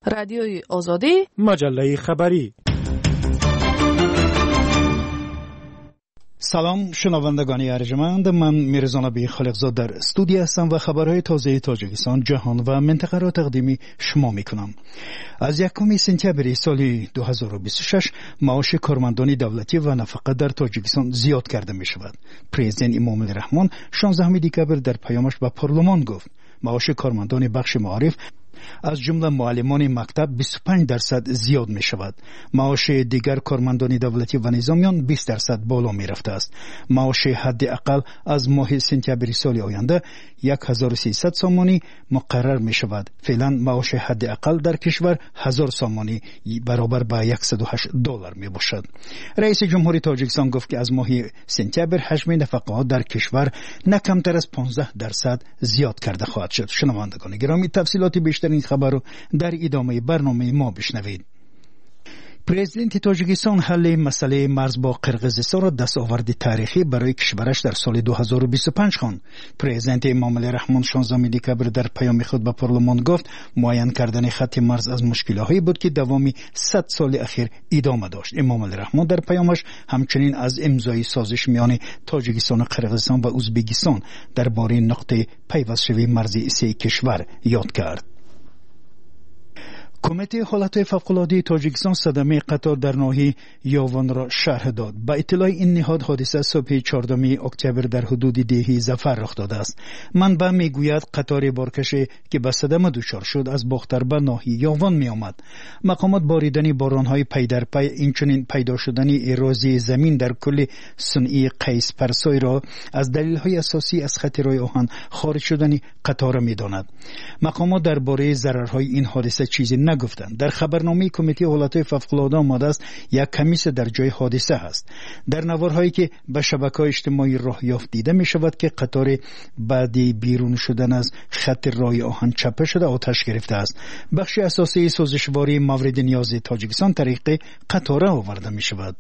رادیوی آزادی، مجله خبری. سلام شنوندگان ارجمند، من میرزا نبی خالقزاد در استودیو هستم و خبرهای تازه تاجیکستان، جهان و منطقه را تقدیم شما میکنم. از 1 سپتامبر سال 2026 معاش کارمندان دولتی و نفقه در تاجیکستان زیاد کرده می شود. پرزیدنت امام الرحمن 16 دکبر در پیامش به پارلمان گفت معاش کارمندان بخش معارف از جمله معلمان مکتب 25% زیاد می شود. معاش دیگر کارمندان دولتی و نظامیان 20% بالا می رفته است. معاش حد اقل از ماه سپتامبر سال آینده 1300 سامانی مقرر می شود. فعلا معاش حد اقل در کشور 1000 سامانی برابر به $108 می باشد. رئیس جمهوری تاجیکستان گفت که از ماه سپتامبر حجم نفقه ها در کشور نه کمتر از 15% زیاد کرده خواهد شد. شنوندگان گرامی، تفصیلات بیشتر این خبر رو در ادامه برنامه ما بشنوید. پرزیدنت تاجیکستان حل مسئله مرز با قرقیزستان را دستاورد تاریخی برای کشورش در سال 2025 خواند. پرزیدنت امام الرحمن 16 دکبر در پیام خود به پارلمان گفت معین کردن خط مرز از مشکل‌هایی بود که دوامی 100 سال اخیر ادامه داشت. امام الرحمن در پیامش همچنین از امضای سازش میان تاجیکستان و قرقیزستان و ازبکستان درباره نقطه پیوست‌شوی مرزی سه کشور یاد کرد. کمیته حالات فوق‌العاده تاجیکستان صدمه قطار در ناحیه یاوان را شرح داد. با اطلاع این نهاد حادثه صبح 14 اکتبر در حدود دهه ظفر رخ داده است. منبع میگوید قطار بارکش که به صدمه دچار شد از باختربه ناحیه یاوان می آمد. مقامات باریدن بارانهای پی در پی، اینچنین پیدا شدن اراضی زمین در کل صنعی قیس پرسای را از دلیل‌های اساسی از خط راه آهن خارج شدن قطار می‌داند. مقامات درباره ضررهای این حادثه چیزی نگفتند. در خبرنامه کمیته حالات فوق‌العاده آمده است یک کمیس در جای حادثه است. در نوارهایی که به شبکه‌های اجتماعی راه یافت دیده می شود که قطار بعد بیرون شدن از خط راه آهن چپه شده آتش گرفته است. بخش اساسی سازشواری مورد نیاز تاجیکستان طریق قطار آورده می شود.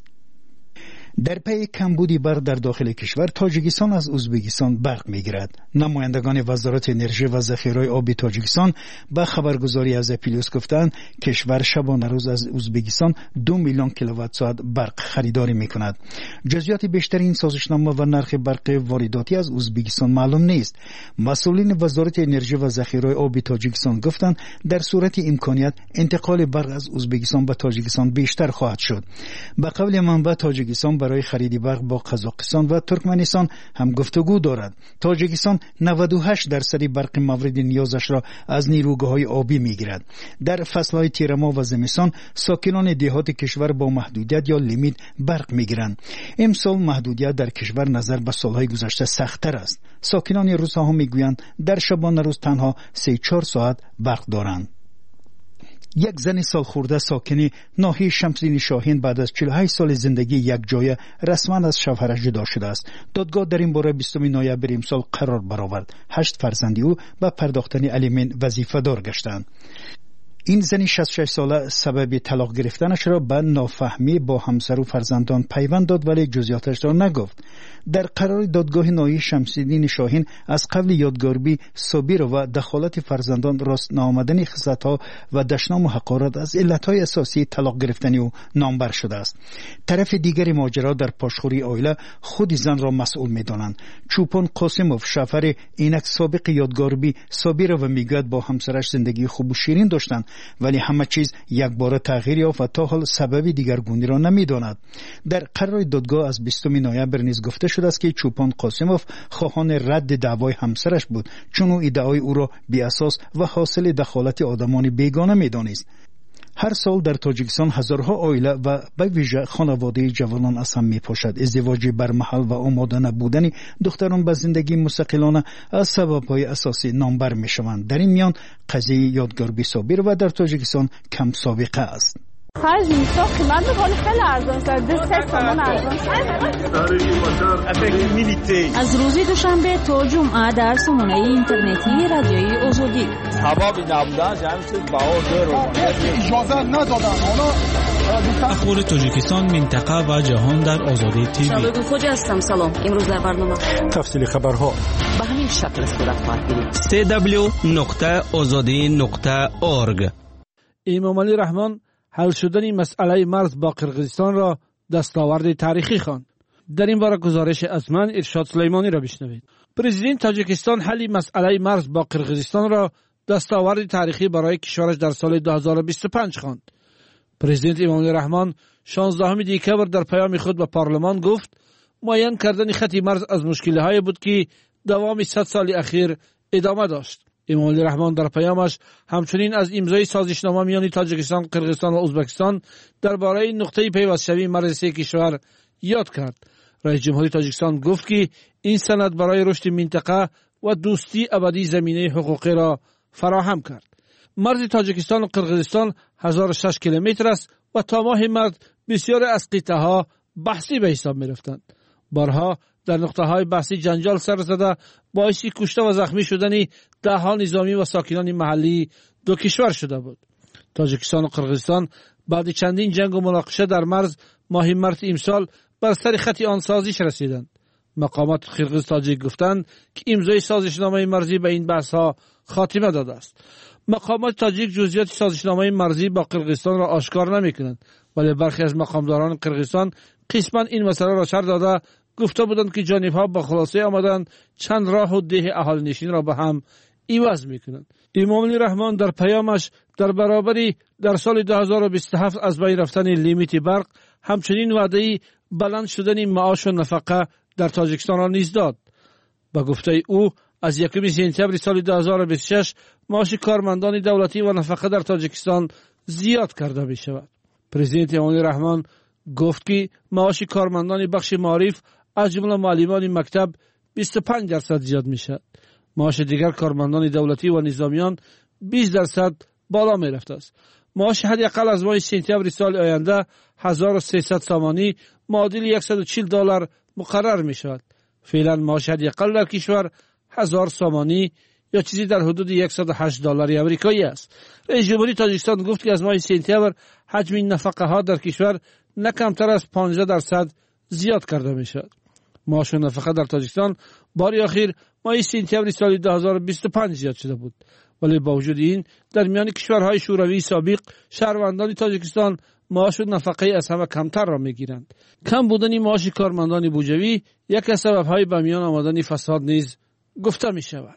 در پی کمبودی برق در داخل کشور، تاجیکستان از ازبکستان برق میگیرد. نمایندگان وزارت انرژی و ذخیره آب تاجیکستان به خبرگزاری از اپیلیوس گفتند کشور شبانه روز از ازبکستان 2 میلیون کیلووات ساعت برق خریداری میکند. جزئیات بیشتر این سازشنامه و نرخ برق وارداتی از ازبکستان معلوم نیست. مسئولین وزارت انرژی و ذخیره آب تاجیکستان گفتند در صورت امکانیت انتقال برق از ازبکستان به تاجیکستان بیشتر خواهد شد. به قول منبع تاجیکستان برای خرید برق با قزاقستان و ترکمنستان هم گفتگو دارد. تاجیکستان 98% برق مورد نیازش را از نیروگاه‌های آبی میگیرد. در فصل‌های تیرما و زمستان ساکنان دهات کشور با محدودیت یا لیمیت برق میگیرند. امسال محدودیت در کشور نظر به سالهای گذشته سخت‌تر است. ساکنان روستا میگویند در شبانه روز تنها 3-4 ساعت برق دارند. یک زن سال خورده ساکن ناحیه شمسدین شاهین بعد از 48 سال زندگی یک جای رسما از شوهرش جدا شده است. دادگاه در این باره 20 نوامبر امسال قرار برآورد. 8 فرزند او به پرداختن الیمنت وظیفه دار گشتند. این زن 66 ساله سبب طلاق گرفتنش را به نافهمی با همسر و فرزندان پیوند داد ولی جزئیاتش را نگفت. در قرار دادگاه ناحیه شمسدین شاهین از قبل یادگاربی صابیر و دخالت فرزندان راست نآمدن خصلت‌ها و دشنام و حقارت از علتهای اساسی طلاق گرفتن او نامبر شده است. طرف دیگر ماجرا در پاشخوری عائله خود زن را مسئول می‌دانند. چوپان قاسموف شوهر اینک سابق یادگاربی صابیر و میگوید با همسرش زندگی خوب و شیرین داشتند ولی همه چیز یک بار تغییر یافت و تا حال سبب دیگرگونی را نمی‌داند. در قرار دادگاه از 20 نوامبر نیز گفته شده است که چوپان قاسموف خواهان رد دعوای همسرش بود چون او ادعای او را بی اساس و حاصل دخالت آدمان بیگانه می‌دانست. هر سال در تاجیکستان هزارها عائله و به ویژه خانواده جوانان از هم می‌پاشد. ازدواج برمحل و آماده نبودن دختران به زندگی مستقلانه از سبب‌های اساسی نامبر می‌شوند. در این میان قضیه یادگاربی صابیر و در تاجیکستان کم سابقه است. خرج میسا قیمت بخوری خیلی ارزان شد. 2 تومان ارزان شد. از روز دوشنبه تا جمعه در سامانه اینترنتی رادیوی آزادی. سبب نبودن جمعیت باور رو اجازه ندادن. اخبار تاجیکستان، منطقه و جهان در آزادی تیوی. شبکه خوج هستم. سلام. امروز در برنامه تفصیل خبرها به همین شکل صورت خواهد گرفت. www.azadi.org امام علی رحمان حل شدن مسئله مرز با قرقیزستان را دستاورد تاریخی خواند. در این باره گزارش از من ارشاد سلیمانی را بشنوید. پرزیدنت تاجیکستان حل مسئله مرز با قرقیزستان را دستاورد تاریخی برای کشورش در سال 2025 خواند. پرزیدنت امام علی رحمان 16 دکتر در پیام خود به پارلمان گفت معین کردن خط مرز از مشکل‌های بود که دوام 100 سال اخیر ادامه داشت. امام علی رحمان در پیامش همچنین از امضای سازشنامه میان تاجیکستان، قرقیزستان و ازبکستان درباره نقطه پیوست شوی مرز سه کشور یاد کرد. رئیس جمهوری تاجیکستان گفت که این سند برای رشد منطقه و دوستی ابدی زمینه حقوقی را فراهم کرد. مرز تاجیکستان و قرقیزستان 1006 کیلومتر است و تا ماه مارس بسیار از قطعه‌ها بحثی به حساب می‌رفتند. بارها در نقطه‌های بحثی جنجال سر زده باعث کشته و زخمی شدن ده‌ها نظامی و ساکنان محلی دو کشور شده بود. تاجیکستان و قرقیزستان بعد چندین جنگ و مناقشه در مرز ماه مارس امسال بر سر خط آن سازش رسیدند. مقامات قرقیز تاجیک گفتند که امضای سازشنامه مرزی به این بحث‌ها خاتمه داده است. مقامات تاجیک جزئیات سازشنامه مرزی با قرقیزستان را آشکار نمی‌کنند، ولی برخی از مقامداران قرقیزستان قسماً این مسئله را شرح داده گفته بودند که جانب‌ها با خلاصه آمدند چند راه و ده اهالی نشین را به هم عوض می‌کنند. امام علی رحمان در پیامش در برابری در سال 2027 از بین رفتن لیمیت برق همچنین وعده بلند شدن معاش و نفقه در تاجیکستان را نیز داد. با گفته او از 1 سپتامبر سال 2026 معاش کارمندان دولتی و نفقه در تاجیکستان زیاد کرده می شود. پرزیدنت امام علی رحمان گفت که معاش کارمندان بخش معارف از جمله معلمان مکتب 25% زیاد می شود. معاش دیگر کارمندان دولتی و نظامیان 20% بالا می رفته است. معاش حداقل از ماه سپتامبر سال آینده 1300 سامانی معادل $140 مقرر می شود. فعلا معاش حداقل در کشور 1000 سامانی یا چیزی در حدود $108 آمریکایی است. رئیس جمهوری تاجیکستان گفت که از ماه سپتامبر حجم نفقه ها در کشور نه کمتر از 15% زیاد کرده می شود. معاش و نفقه در تاجیکستان بار اخیر ماه سپتامبر سال 2025 زیاد شده بود، ولی با وجود این در میان کشورهای شوروی سابق شهروندان تاجیکستان معاش و نفقه از همه کمتر را میگیرند. کم بودن معاش کارمندان بودجوی یکی از سبب‌های به میان آمدن فساد نیز گفته می شود.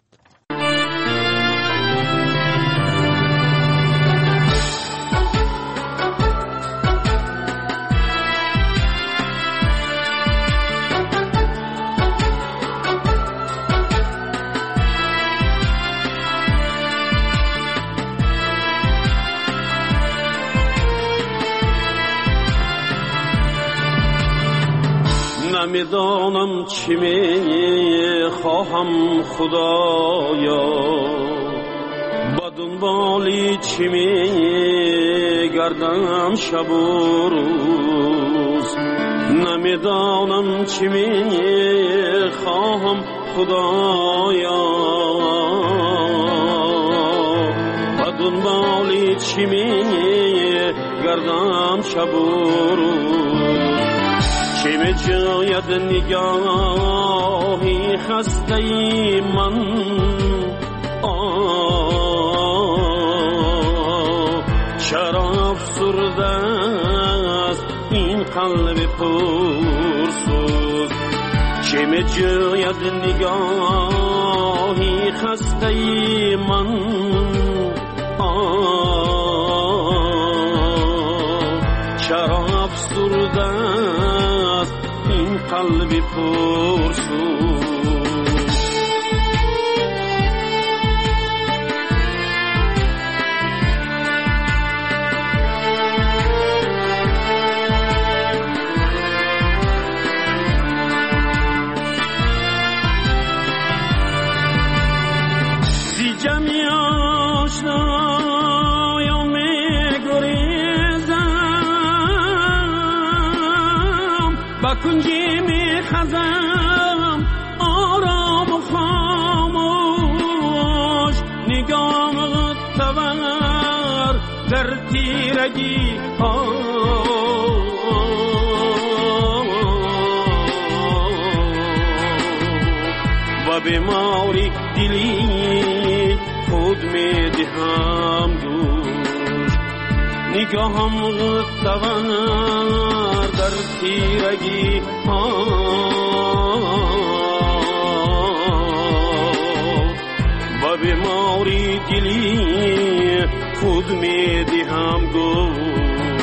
نمیدانم چی می خواهم خدایا، با دنبالی چی می گردم شب و روز. نمیدانم چی می خواهم خدایا، با دنبالی چی می گردم شب و روز. چه می جاید نگاهی خسته من، چرا افسرده است این قلب پرسوز. چه می جاید نگاهی خسته من، چرا افسرده است این قلب پرسوز. زی جمعی آشنایا می گریزم، با کنجی می خزم آرام و خاموش. نگاه تور در تیرگی و بیماری دلی خود می دهم گوش. نگاهم تواند در تیرگی و بیماری دلی خود می دهم گفت.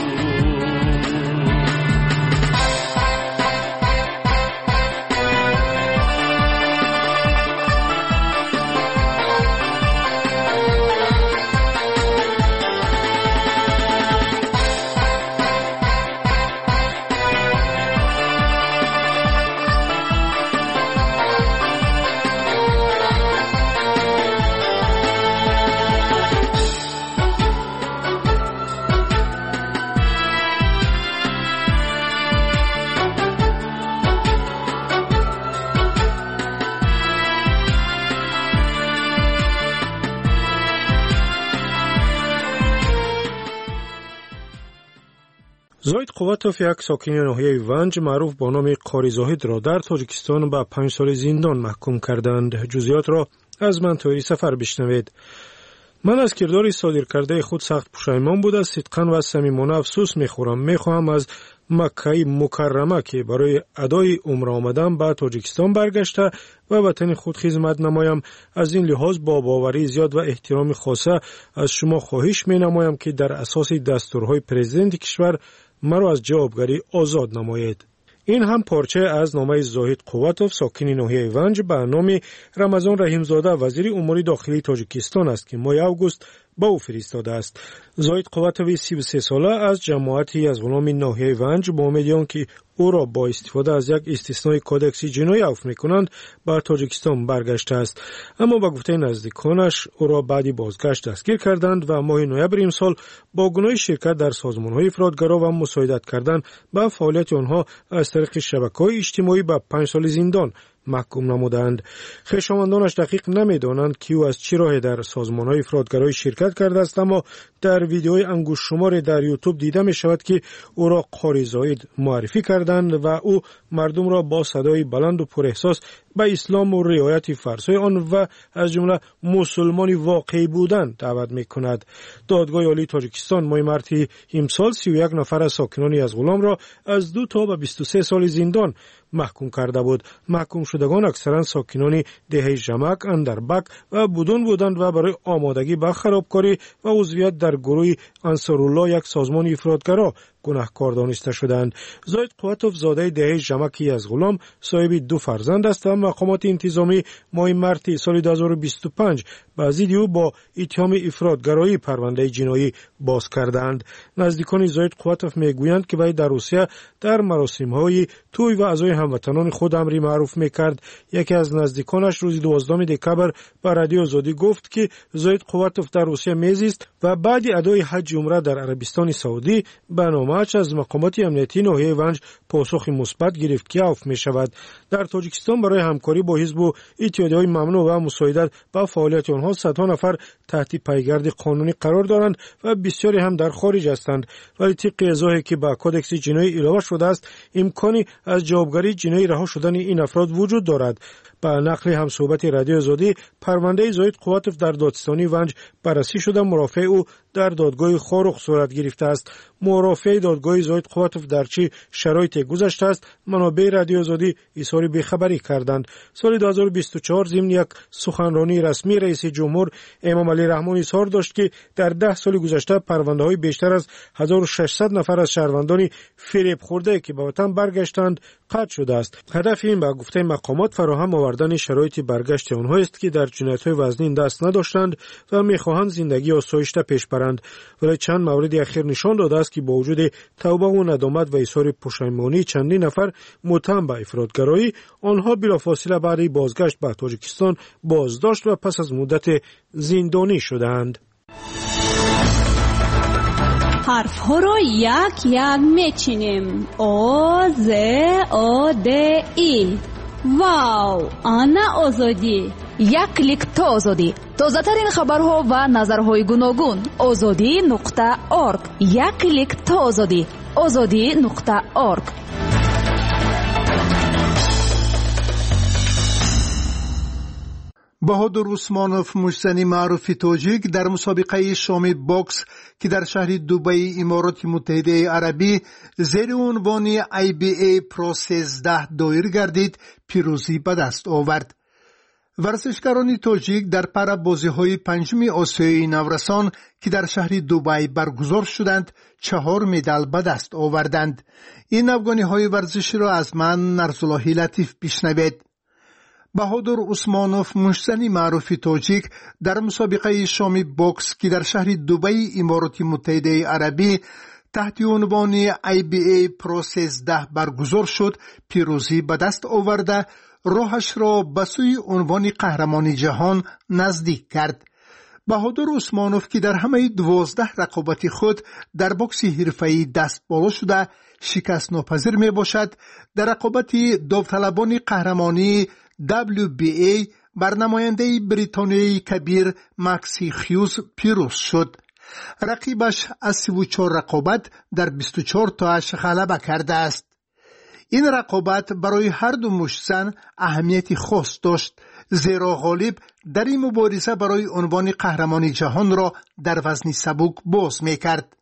زاید قواتوف یک ساکن ناحیه ونج معروف با نام قاری زاهد را در تاجیکستان به 5 سال زندان محکوم کردند. جزئیات را از من طوری سفر بشنوید. من از کردار صادر کرده خود سخت پشیمان بوده، صدقاً و صمیمانه افسوس میخواهم از مکه مکرمه که برای ادای عمره آمدم به تاجیکستان برگشته و وطن خود خدمت نمایم. از این لحاظ با باوری زیاد و احترام خاصه از شما خواهش می نمایم که در اساس دستورهای پرزیدنت کشور مرا از جوابگری آزاد نمایید. این هم پارچه از نامه زاهد قواتوف ساکن ناحیه ونج به نام رمضان رحیمزاده وزیر امور داخلی تاجیکستان است که ماه اوگوست با او فرستاده است. زاهد قواتوف 33 ساله از جماعتی از غلام ناحیه ونج با امیدیان که او را با استفاده از یک استثنای کودکس جنایی عفو میکنند به تاجیکستان برگشته است، اما با گفته نزدیکانش او را بعدی بازگشت دستگیر کردند و ماه نوامبر امسال با گناه شرکت در سازمان‌های افراطگرا و مساعدت کردن به فعالیت آنها از طریق شبکه‌های اجتماعی به 5 سال زندان محکوم نمودند. خویشاوندانش دقیق نمیدانند که او از چه راهی در سازمان‌های افراطگرایی شرکت کرده است، اما در ویدیوهای انگشت شمار در یوتیوب دیده می شود که او را قاری زاهد معرفی کردند و او مردم را با صدای بلند و پر احساس به اسلام و رعایت فرض‌های آن و از جمله مسلمانی واقعی بودن دعوت می کند. دادگاه عالی تاجیکستان ماه مارس امسال 31 نفر از ساکنان از غلام را از 2 تا به 23 سال زندان محکوم کرده بود. محکوم شدگان اکثرا ساکنان دهه ژمک، اندربک و بودون بودند و برای آمادگی به خرابکاری و عضویت در گروه انصارالله، یک سازمان افراطگرا، گناهکار دانسته شدند. زاید قواتوف زاده دهه ژمکی از غلام صاحب 2 فرزند است و مقامات انتظامی ماه مارس سال 2025 به ضد او با اتهام افراطگرایی پرونده جنایی باز کردند. نزدیکان زاید قواتوف میگویند که وی در روسیه در مراسم‌های توی و عزای هموطنان خود امری معروف میکرد. یکی از نزدیکانش روز 12 دکبر به رادیو آزادی گفت که زاید قواتوف در روسیه میزیست و بعد ادای حج عمره در عربستان سعودی به نامه‌اش از مقامات امنیتی ناحیه ونج پاسخ مثبت گرفت که عفو می شود. در تاجیکستان برای همکاری با حزب و اتحادیه‌های ممنوع و مساعدت با فعالیت آنها صدها نفر تحت پیگرد قانونی قرار دارند و بسیاری هم در خارج هستند، ولی طبق اظهاری که به کدکس جنایی علاوه شده است امکانی از جوابگری جنایی رها شدن این افراد وجود دارد. به نقل همصحبت رادیو آزادی، پرونده زاید قواتوف در دادستانی ونج بررسی شده، مرافع او در دادگاه خارق صورت گرفته است. مرافع دادگاه زاید قواتوف در چه شرایطی گذشته است منابع رادیو آزادی اظهار بیخبری کردند. سال 2024 ضمن یک سخنرانی رسمی رئیس جمهور امام علی رحمان اظهار داشت که در 10 سال گذشته پرونده‌های بیشتر از 1600 نفر از شهروندان فریب خورده که به وطن برگشتند قطع شده است. هدف این به گفته مقامات فراهم آوردن شرایط برگشت آنها است که در جنایت‌های وزنین دست نداشتند و می‌خواهند زندگی آسایشته پیش برند. ولی چند مورد اخیر نشان داده است که با وجود توبه و ندامت و اظهار پشیمانی چندین نفر متهم به افراطگرایی، آنها بلافاصله بعد بازگشت به تاجیکستان بازداشت و پس از مدت زندانی شدند. حرف ها رو یک یک میچینیم. آزادی. واو، آنا آزادی. یک کلیک تا آزادی. تازه ترین خبرها و نظرهای گوناگون. azadi.org. یک کلیک تا آزادی. azadi.org. بهادر عثمانوف مشتزنی معروف تاجیک در مسابقه شامی باکس که در شهر دبی امارات متحده عربی زیر عنوان IBA پرو 13 دایر گردید پیروزی به دست آورد. ورزشکاران تاجیک در پربازی‌های پنجم آسیای نورسان که در شهر دبی برگزار شدند 4 مدال به دست آوردند. این افغانی‌های ورزشی را از من نرسالله لطیف بشنوید. بهادر عثمانوف مشتزنی معروف تاجیک در مسابقه شامی باکس که در شهر دبی امارات متحده عربی تحت عنوان IBA پرو 13 برگزار شد پیروزی به دست آورده راهش را به سوی عنوان قهرمان جهان نزدیک کرد. بهادر عثمانوف که در همه 12 رقابت خود در باکس حرفه‌ای دست بالا شده شکست ناپذیر می باشد، در رقابت داوطلبان قهرمانی WBA بر نماینده بریتانیایی کبیر مکسی خیوز پیروز شد. رقیبش از 34 رقابت در 24 تاش غلبه کرده است. این رقابت برای هر دو مشتزن اهمیتی خاص داشت، زیرا غالب در این مبارزه برای عنوان قهرمانی جهان را در وزن سبک باز می کرد.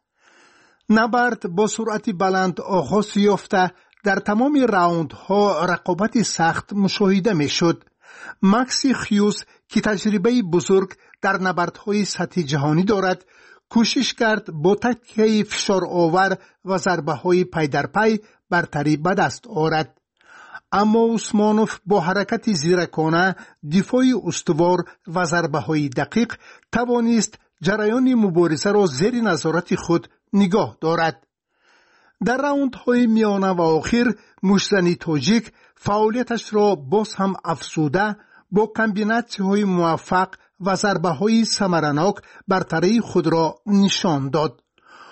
نبرد با سرعت بلند آغاز یافته در تمام راوندها رقابت سخت مشاهده می شد. مکسی خیوز که تجربه بزرگ در نبردهای سطح جهانی دارد کوشش کرد با تکیه فشار آور و ضربه های پی در پی برتری به دست آورد. اما عثمانوف با حرکت زیرکانه، دفاع استوار و ضربه های دقیق توانست جریان مبارزه را زیر نظارت خود نگاه دارد. در راوندهای میانه و آخر مشتزنی تاجیک فعالیتش را باز هم افزوده با کمبیناسی‌های موفق و ضربه‌های ثمرناک برتری خود را نشان داد.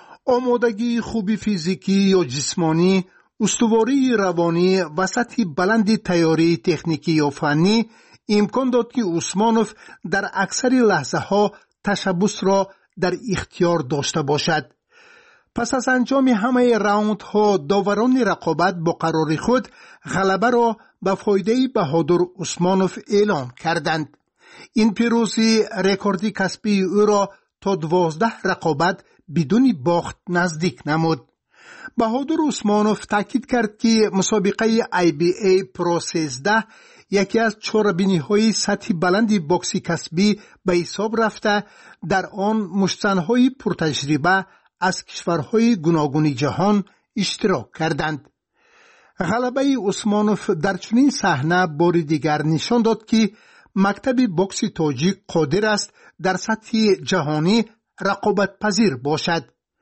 آمادگی خوبی فیزیکی یا جسمانی، استواری روانی و سطح بلند تیاری تکنیکی یا فنی امکان داد که عثمانوف در اکثر لحظه‌ها تشبث را در اختیار داشته باشد. پس از انجام همه راوندها داوران رقابت با قرار خود غلبه را به فایده بهادر عثمانوف اعلام کردند. این پیروزی رکوردی کسبی او را تا 12 رقابت بدون باخت نزدیک نمود. بهادر عثمانوف تاکید کرد که مسابقه IBA پرو 13 یکی از چهاربینی‌های سطح بلند باکسی کسبی به حساب رفته، در آن مشتزن‌های پرتجربه از کشورهای گوناگون جهان اشتراک کردند. غلبه عثمانوف در چنین صحنه بار دیگر نشان داد که مکتب باکس تاجیک قادر است در سطح جهانی رقابت پذیر باشد.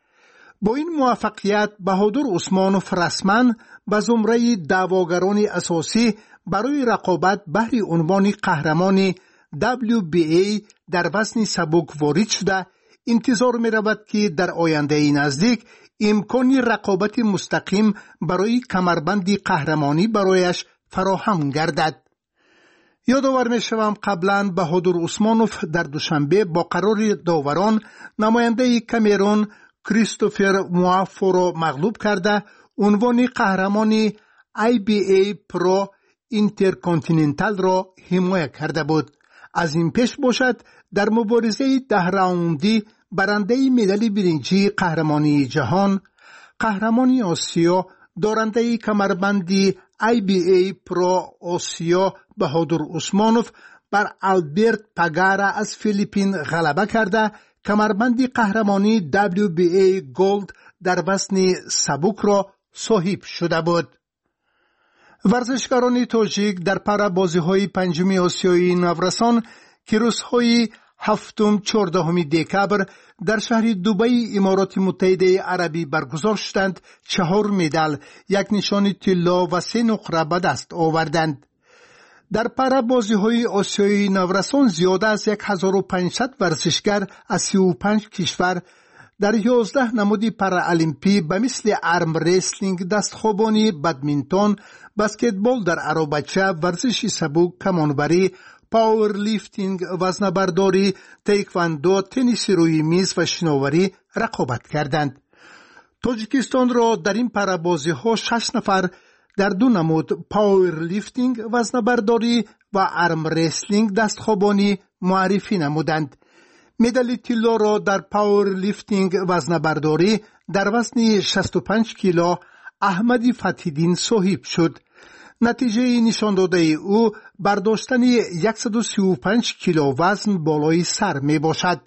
با این موفقیت بهادر عثمانوف رسما به زمره دعواگران اساسی برای رقابت بهر عنوان قهرمان WBA در وزن سبک وارد شده انتظار می رود که در آینده نزدیک امکان رقابت مستقیم برای کمربند قهرمانی برایش فراهم گردد. یادآور می شوم قبلا بهادر عثمانوف در دوشنبه با قرار داوران نماینده کامرون کریستوفر موافو را مغلوب کرده عنوان قهرمان IBA پرو اینترکانتیننتال را حمایت کرده بود. از این پیش باشد در مبارزه 10 راوندی برنده مدال برنجی قهرمانی جهان، قهرمانی آسیا، دارنده کمربندی IBA پرو آسیا بهادر عثمانوف بر آلبرت پاگارا از فیلیپین غلبه کرده کمربندی قهرمانی WBA گولد در وزن سبک را صاحب شده بود. ورزشکاران تاجیک در پربازی‌های پنجم آسیایی نورسان که روزهای 7-14 دکبر در شهر دبی امارات متحده عربی برگزار شدند 4 مدال، 1 نشان طلا و 3 نقره به دست آوردند. در پربازی‌های آسیایی نورسان زیاده از 1500 ورزشکار از 35 کشور در 11 نمود پارالمپی به مثل آرم ریسلینگ، دستخوابانی، بدمینتون، بسکتبال در عربچه، ورزش سبک، کمانبری، پاور لیفتینگ، وزنه‌برداری، تایکواندو، تنیس روی میز و شناوری رقابت کردند. تاجیکستان را در این پربازی‌ها 6 نفر در دو نمود پاور لیفتینگ وزنه‌برداری و ارم رسلینگ دستخوابانی معرفی نمودند. مدال طلا را در پاور لیفتینگ وزنه‌برداری در وزن 65 کیلو احمد فتح‌الدین صاحب شد. نتیجه نشان داده او برداشتن 135 کیلو وزن بالای سر می باشد.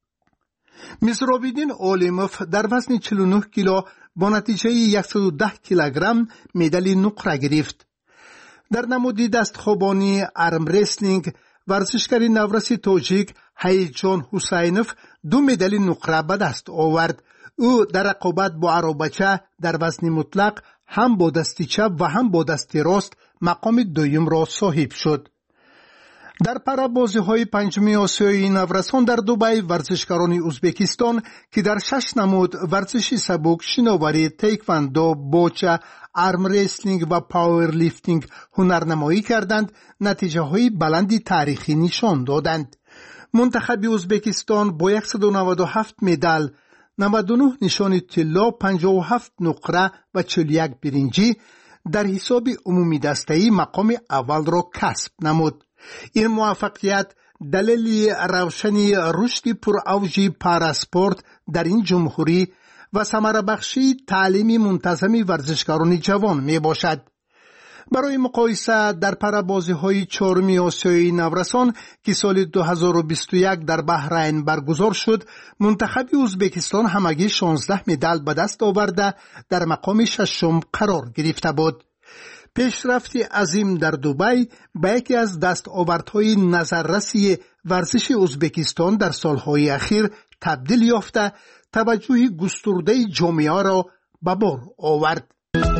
مزرابیدین عالموف در وزن 49 کیلو با نتیجه 110 کیلوگرم مدال نقره گرفت. در نمود دستخوابانی ارم رسلینگ ورزشکار نورس تاجیک هیجان حسینوف 2 مدال نقره به دست آورد. او در رقابت با عربچه در وزن مطلق هم با دست چپ و هم با دست راست مقام دوم را صاحب شد. در پربازی‌های پنجم آسیای نورسان در دبی ورزشکاران ازبکستان که در 6 نمود ورزش سبک، شناوری، تایکواندو، بوچه، ارم رسلینگ و پاور لیفتینگ هنرنمایی کردند، نتیجه‌های بلندی تاریخی نشان دادند. منتخب ازبکستان با 197 مدال، 99 نشان طلا، 57 نقره و 41 برنجی در حساب عمومی دسته‌ای مقام اول را کسب نمود. این موفقیت دلیل روشنی رشد پراوج پاراسپورت در این جمهوری و ثمره بخشی تعلیم منتظم ورزشکاران جوان می باشد. برای مقایسه در پربازی‌های چهارم آسیای نورسان که سال 2021 در بحرین برگزار شد، منتخب ازبکستان همگی 16 مدال به دست آورده در مقام ششم قرار گرفته بود. پیشرفت عظیم در دبی به یکی از دستاوردهای نظررسی ورزش ازبکستان در سالهای اخیر تبدیل یافته، توجه گسترده جامعه را به بار آورد.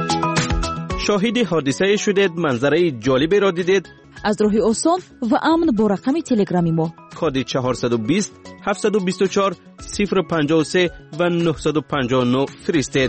شاهد حادثه شدید، منظره جالبی را دیدید؟ از راه آسان و امن با رقم تلگرامی ما کد 420 724 053 و 959 فرستید.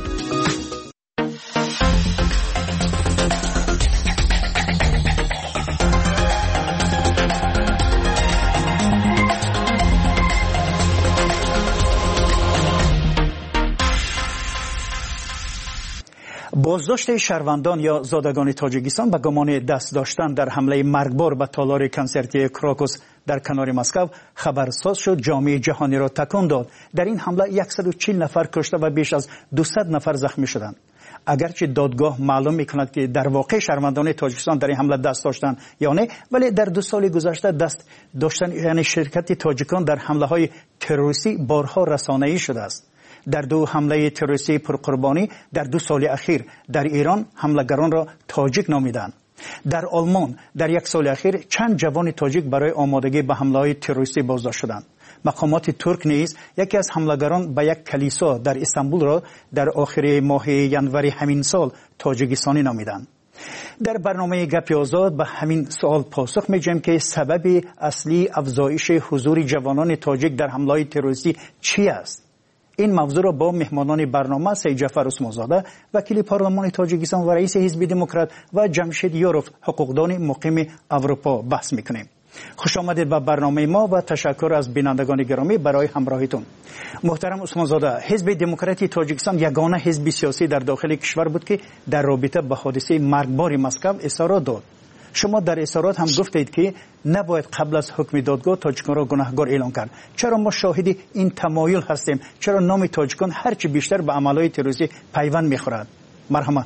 بازداشت شهروندان یا زادگان تاجیکستان به گمان دست داشتن در حمله مرگبار به تالار کنسرتی کراکوس در کنار مسکو خبرساز شد، جامعه جهانی را تکان داد. در این حمله 140 نفر کشته و بیش از 200 نفر زخمی شدند. اگرچه دادگاه معلوم می‌کند که در واقع شهروندان تاجیکستان در این حمله دست داشتند یا نه، ولی در 2 سال گذشته دست داشتن یعنی شرکت تاجیکان در حمله‌های تروریستی بارها رسانه‌ای شده است. در 2 حمله تروریستی پرقربانی در 2 سال اخیر در ایران حملگران را تاجیک نامیدند. در آلمان در 1 سال اخیر چند جوان تاجیک برای آمادگی به حمله‌های تروریستی بازداشت شدند. مقامات ترک نیز یکی از حملگران به یک کلیسا در استانبول را در آخر ماه ژانویه همین سال تاجیکستانی نامیدند. در برنامه گپ آزاد به همین سوال پاسخ می‌دهیم که سبب اصلی افزایش حضور جوانان تاجیک در حمله‌های تروریستی چی است؟ این موضوع را با مهمانان برنامه سید جعفر عثمانزاده وکیل پارلمان تاجیکستان و رئیس حزب دموکرات و جمشید یوروف حقوقدان مقیم اروپا بحث می‌کنیم. خوش آمدید به برنامه ما و تشکر از بینندگان گرامی برای همراهیتون. محترم عثمانزاده، حزب دموکراتی تاجیکستان یگانه حزب سیاسی در داخل کشور بود که در رابطه با حادثه مرگبار مسکو اظهارات داد. شما در اظهارات هم گفتید که نباید قبل از حکم دادگاه تاجیکان را گناهکار اعلام کرد. چرا ما شاهد این تمایل هستیم؟ چرا نام تاجیکان هرچی بیشتر به عملهای تروریستی پیوند می‌خورد؟ مرحمت.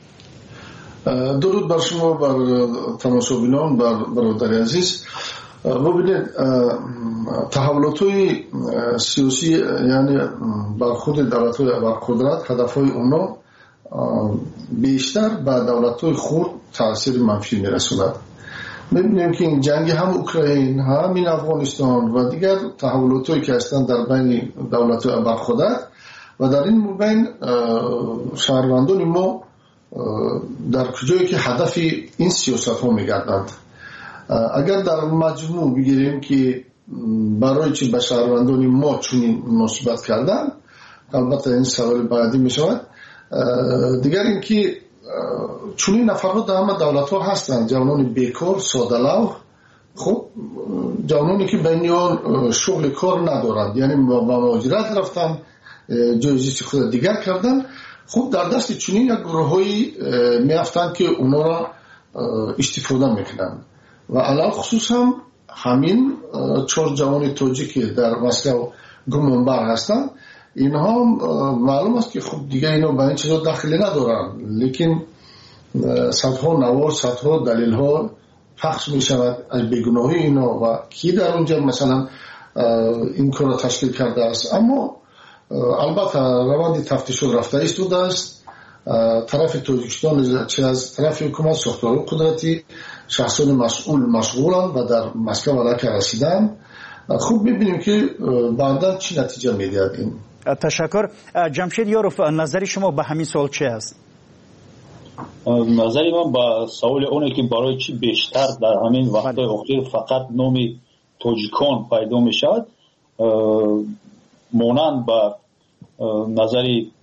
درود بر شما، بر تماشاگران، بر برادر عزیز. ببینید، تحولات‌های سیاسی یعنی بر خود دولت‌های بر قدرت، هدف‌های اونا بیشتر به دولت‌های خود تاثیر منفی می‌رساند. می‌بینیم که این جنگ هم اوکراین، هم این افغانستان و دیگر تحولات‌هایی که هستند در بین دولت‌های بر قدرت و در این بین شهروندان ما در کجایی که هدف این سیاست ها میگردند. اگر در مجموع بگیریم که برای چی به شهروندان ما چنین مناسبت کردن، البته این سوال بعدی می شود. دیگر این که چنین افراد در همه دولت ها هستند، جوانان بیکار، ساده‌لو، خب جوانانی که بینیان شغل کار ندارند، یعنی با مهاجرت رفتن، جایزی خود دیگر کردن خب در دست چنین یک گروه‌هایی میافتند که اونا را استفاده میکنند و علاوه خصوص هم همین 4 جوان تاجیک در مسکو گمانبر هستند. اینها معلوم است که خب دیگه اینا به این چیزا دخلی ندارن، لیکن صدها نوار صدها دلیل ها پخش می شود از بیگناهی اینا و کی در اونجا مثلا این کار را تشکیل کرده است. اما البته روند تفتیش رفته ایستاده است. طرف تاجیکستان چه از طرف حکومت ساختار قدرتی شخصان مسئول مشغولند و در مسکو علاقه رسیدن. خوب ببینیم که بعدا چی نتیجه میدهد این. تشکر. جمشید یاروف، نظر شما به همین سوال چه است؟ نظری من با سوال اونه که برای چی بیشتر در همین وقتای اخیر فقط نام تاجیکان پیدا می شود، مانند با نظری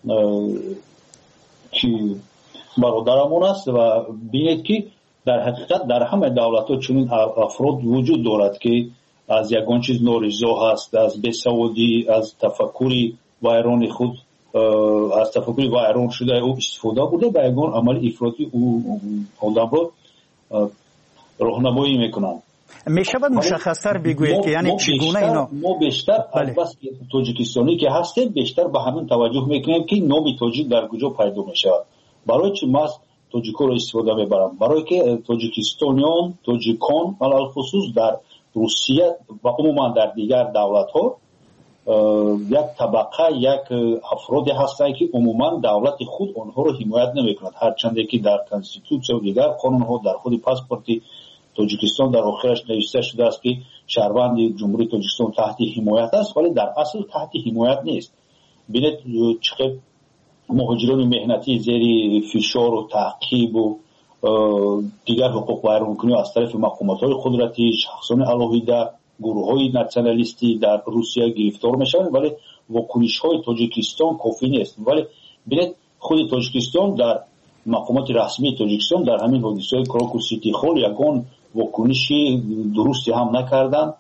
که برادرمون است و بینید که در حقیقت در همه دولت ها چنین افراد وجود دارد که از یگان چیز نارضا هست، از بیسوادی، از تفکری ویران خود، از تفکری ویران شده او استفاده بوده به یگان عمل افراطی او آدم را راهنمایی میکنند. میشود مشخصتر بگویید که یعنی چگونه اینا ما بیشتر البته تاجیکستانی که هستیم بیشتر به همین توجه میکنیم که نام تاجیک در کجا پیدا میشود. برای چی ما تاجیکو را استفاده میبرم؟ برای که تاجیکستانیان، تاجیکان علل خصوص در روسیه و عموما در دیگر دولت ها یک طبقه، یک افرادی هستند که عموما دولت خود آنها را حمایت نمیکند، هرچند که در کانستیتوسیون و دیگر قانون ها در خود پاسپورت تاجیکستان در آخرش نوشته شده است که شهروند جمهوری تاجیکستان تحت حمایت است، ولی در اصل تحت حمایت نیست. ببینید چقدر مهاجران مهنتی زیر فشار و تعقیب و دیگر حقوق ویرانکنی از طرف مقامات قدرتی، شخصان علاهیده، گروه‌های ناسیونالیستی در روسیه گرفتار میشوند، ولی واکنش‌های تاجیکستان کافی نیست. ولی ببینید خود تاجیکستان در مقامات رسمی تاجیکستان در همین حادثه کراکو سیتی خول یگان واکنشی درستی هم نکردند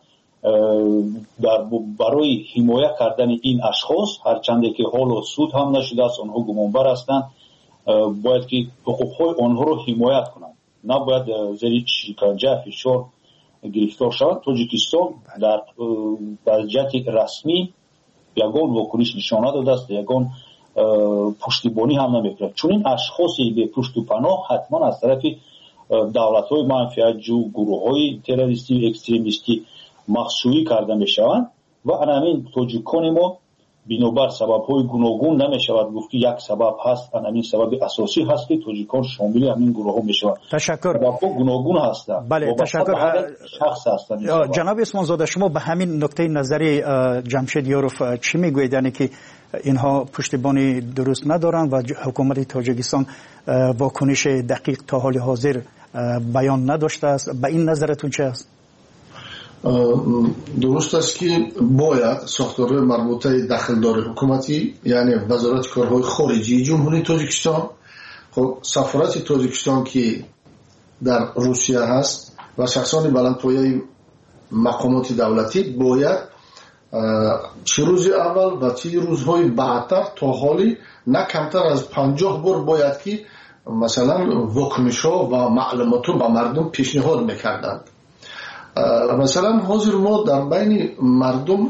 برای حمایت کردن این اشخاص، هرچند که حالا سود هم نشده است، آنها گمانبر هستند، باید که حقوق‌های آنها رو حمایت کنند، نباید زیر شکنجه فشار گرفتار شوند. تاجیکستان در وضعیت رسمی یگان واکنش نشان داده است، یگان پشتیبانی هم نمی‌کند. چون این اشخاصی به پشت و پناه حتما از طرف دولت‌های منفعت‌جو، گروه‌های تروریستی و اکستریمیستی مخشویی کرده می‌شوند و همین تاجیکان ما بنابر سبب‌های گوناگون نمی‌شود گفت که یک سبب هست، همین سبب اساسی هست که تاجیکان شامل همین گروه‌ها می‌شوند. تشکر. سبب‌ها گوناگون هستند. بله، تشکر. شخص هستند. جناب اسمان زاده، شما به همین نکته نظری جمشید یاروف چی میگویید؟ یعنی که اینها پشتیبانی درست ندارند و حکومت تاجیکستان واکنش دقیق تا حال حاضر بیان نداشته است. به این نظرتون چه است؟ درست است که باید ساختارهای مربوطه دخلدار حکومتی، یعنی وزارت کارهای خارجی جمهوری تاجیکستان، خب سفارت تاجیکستان که در روسیه هست و شخصان بلندپایه مقامات دولتی باید چه روز اول و چه روزهای بعدتر تا حالی نه کمتر از 50 بار باید که مثلا واکنش‌ها و معلومات رو به مردم پیشنهاد میکردند. مثلا حاضر ما در بین مردم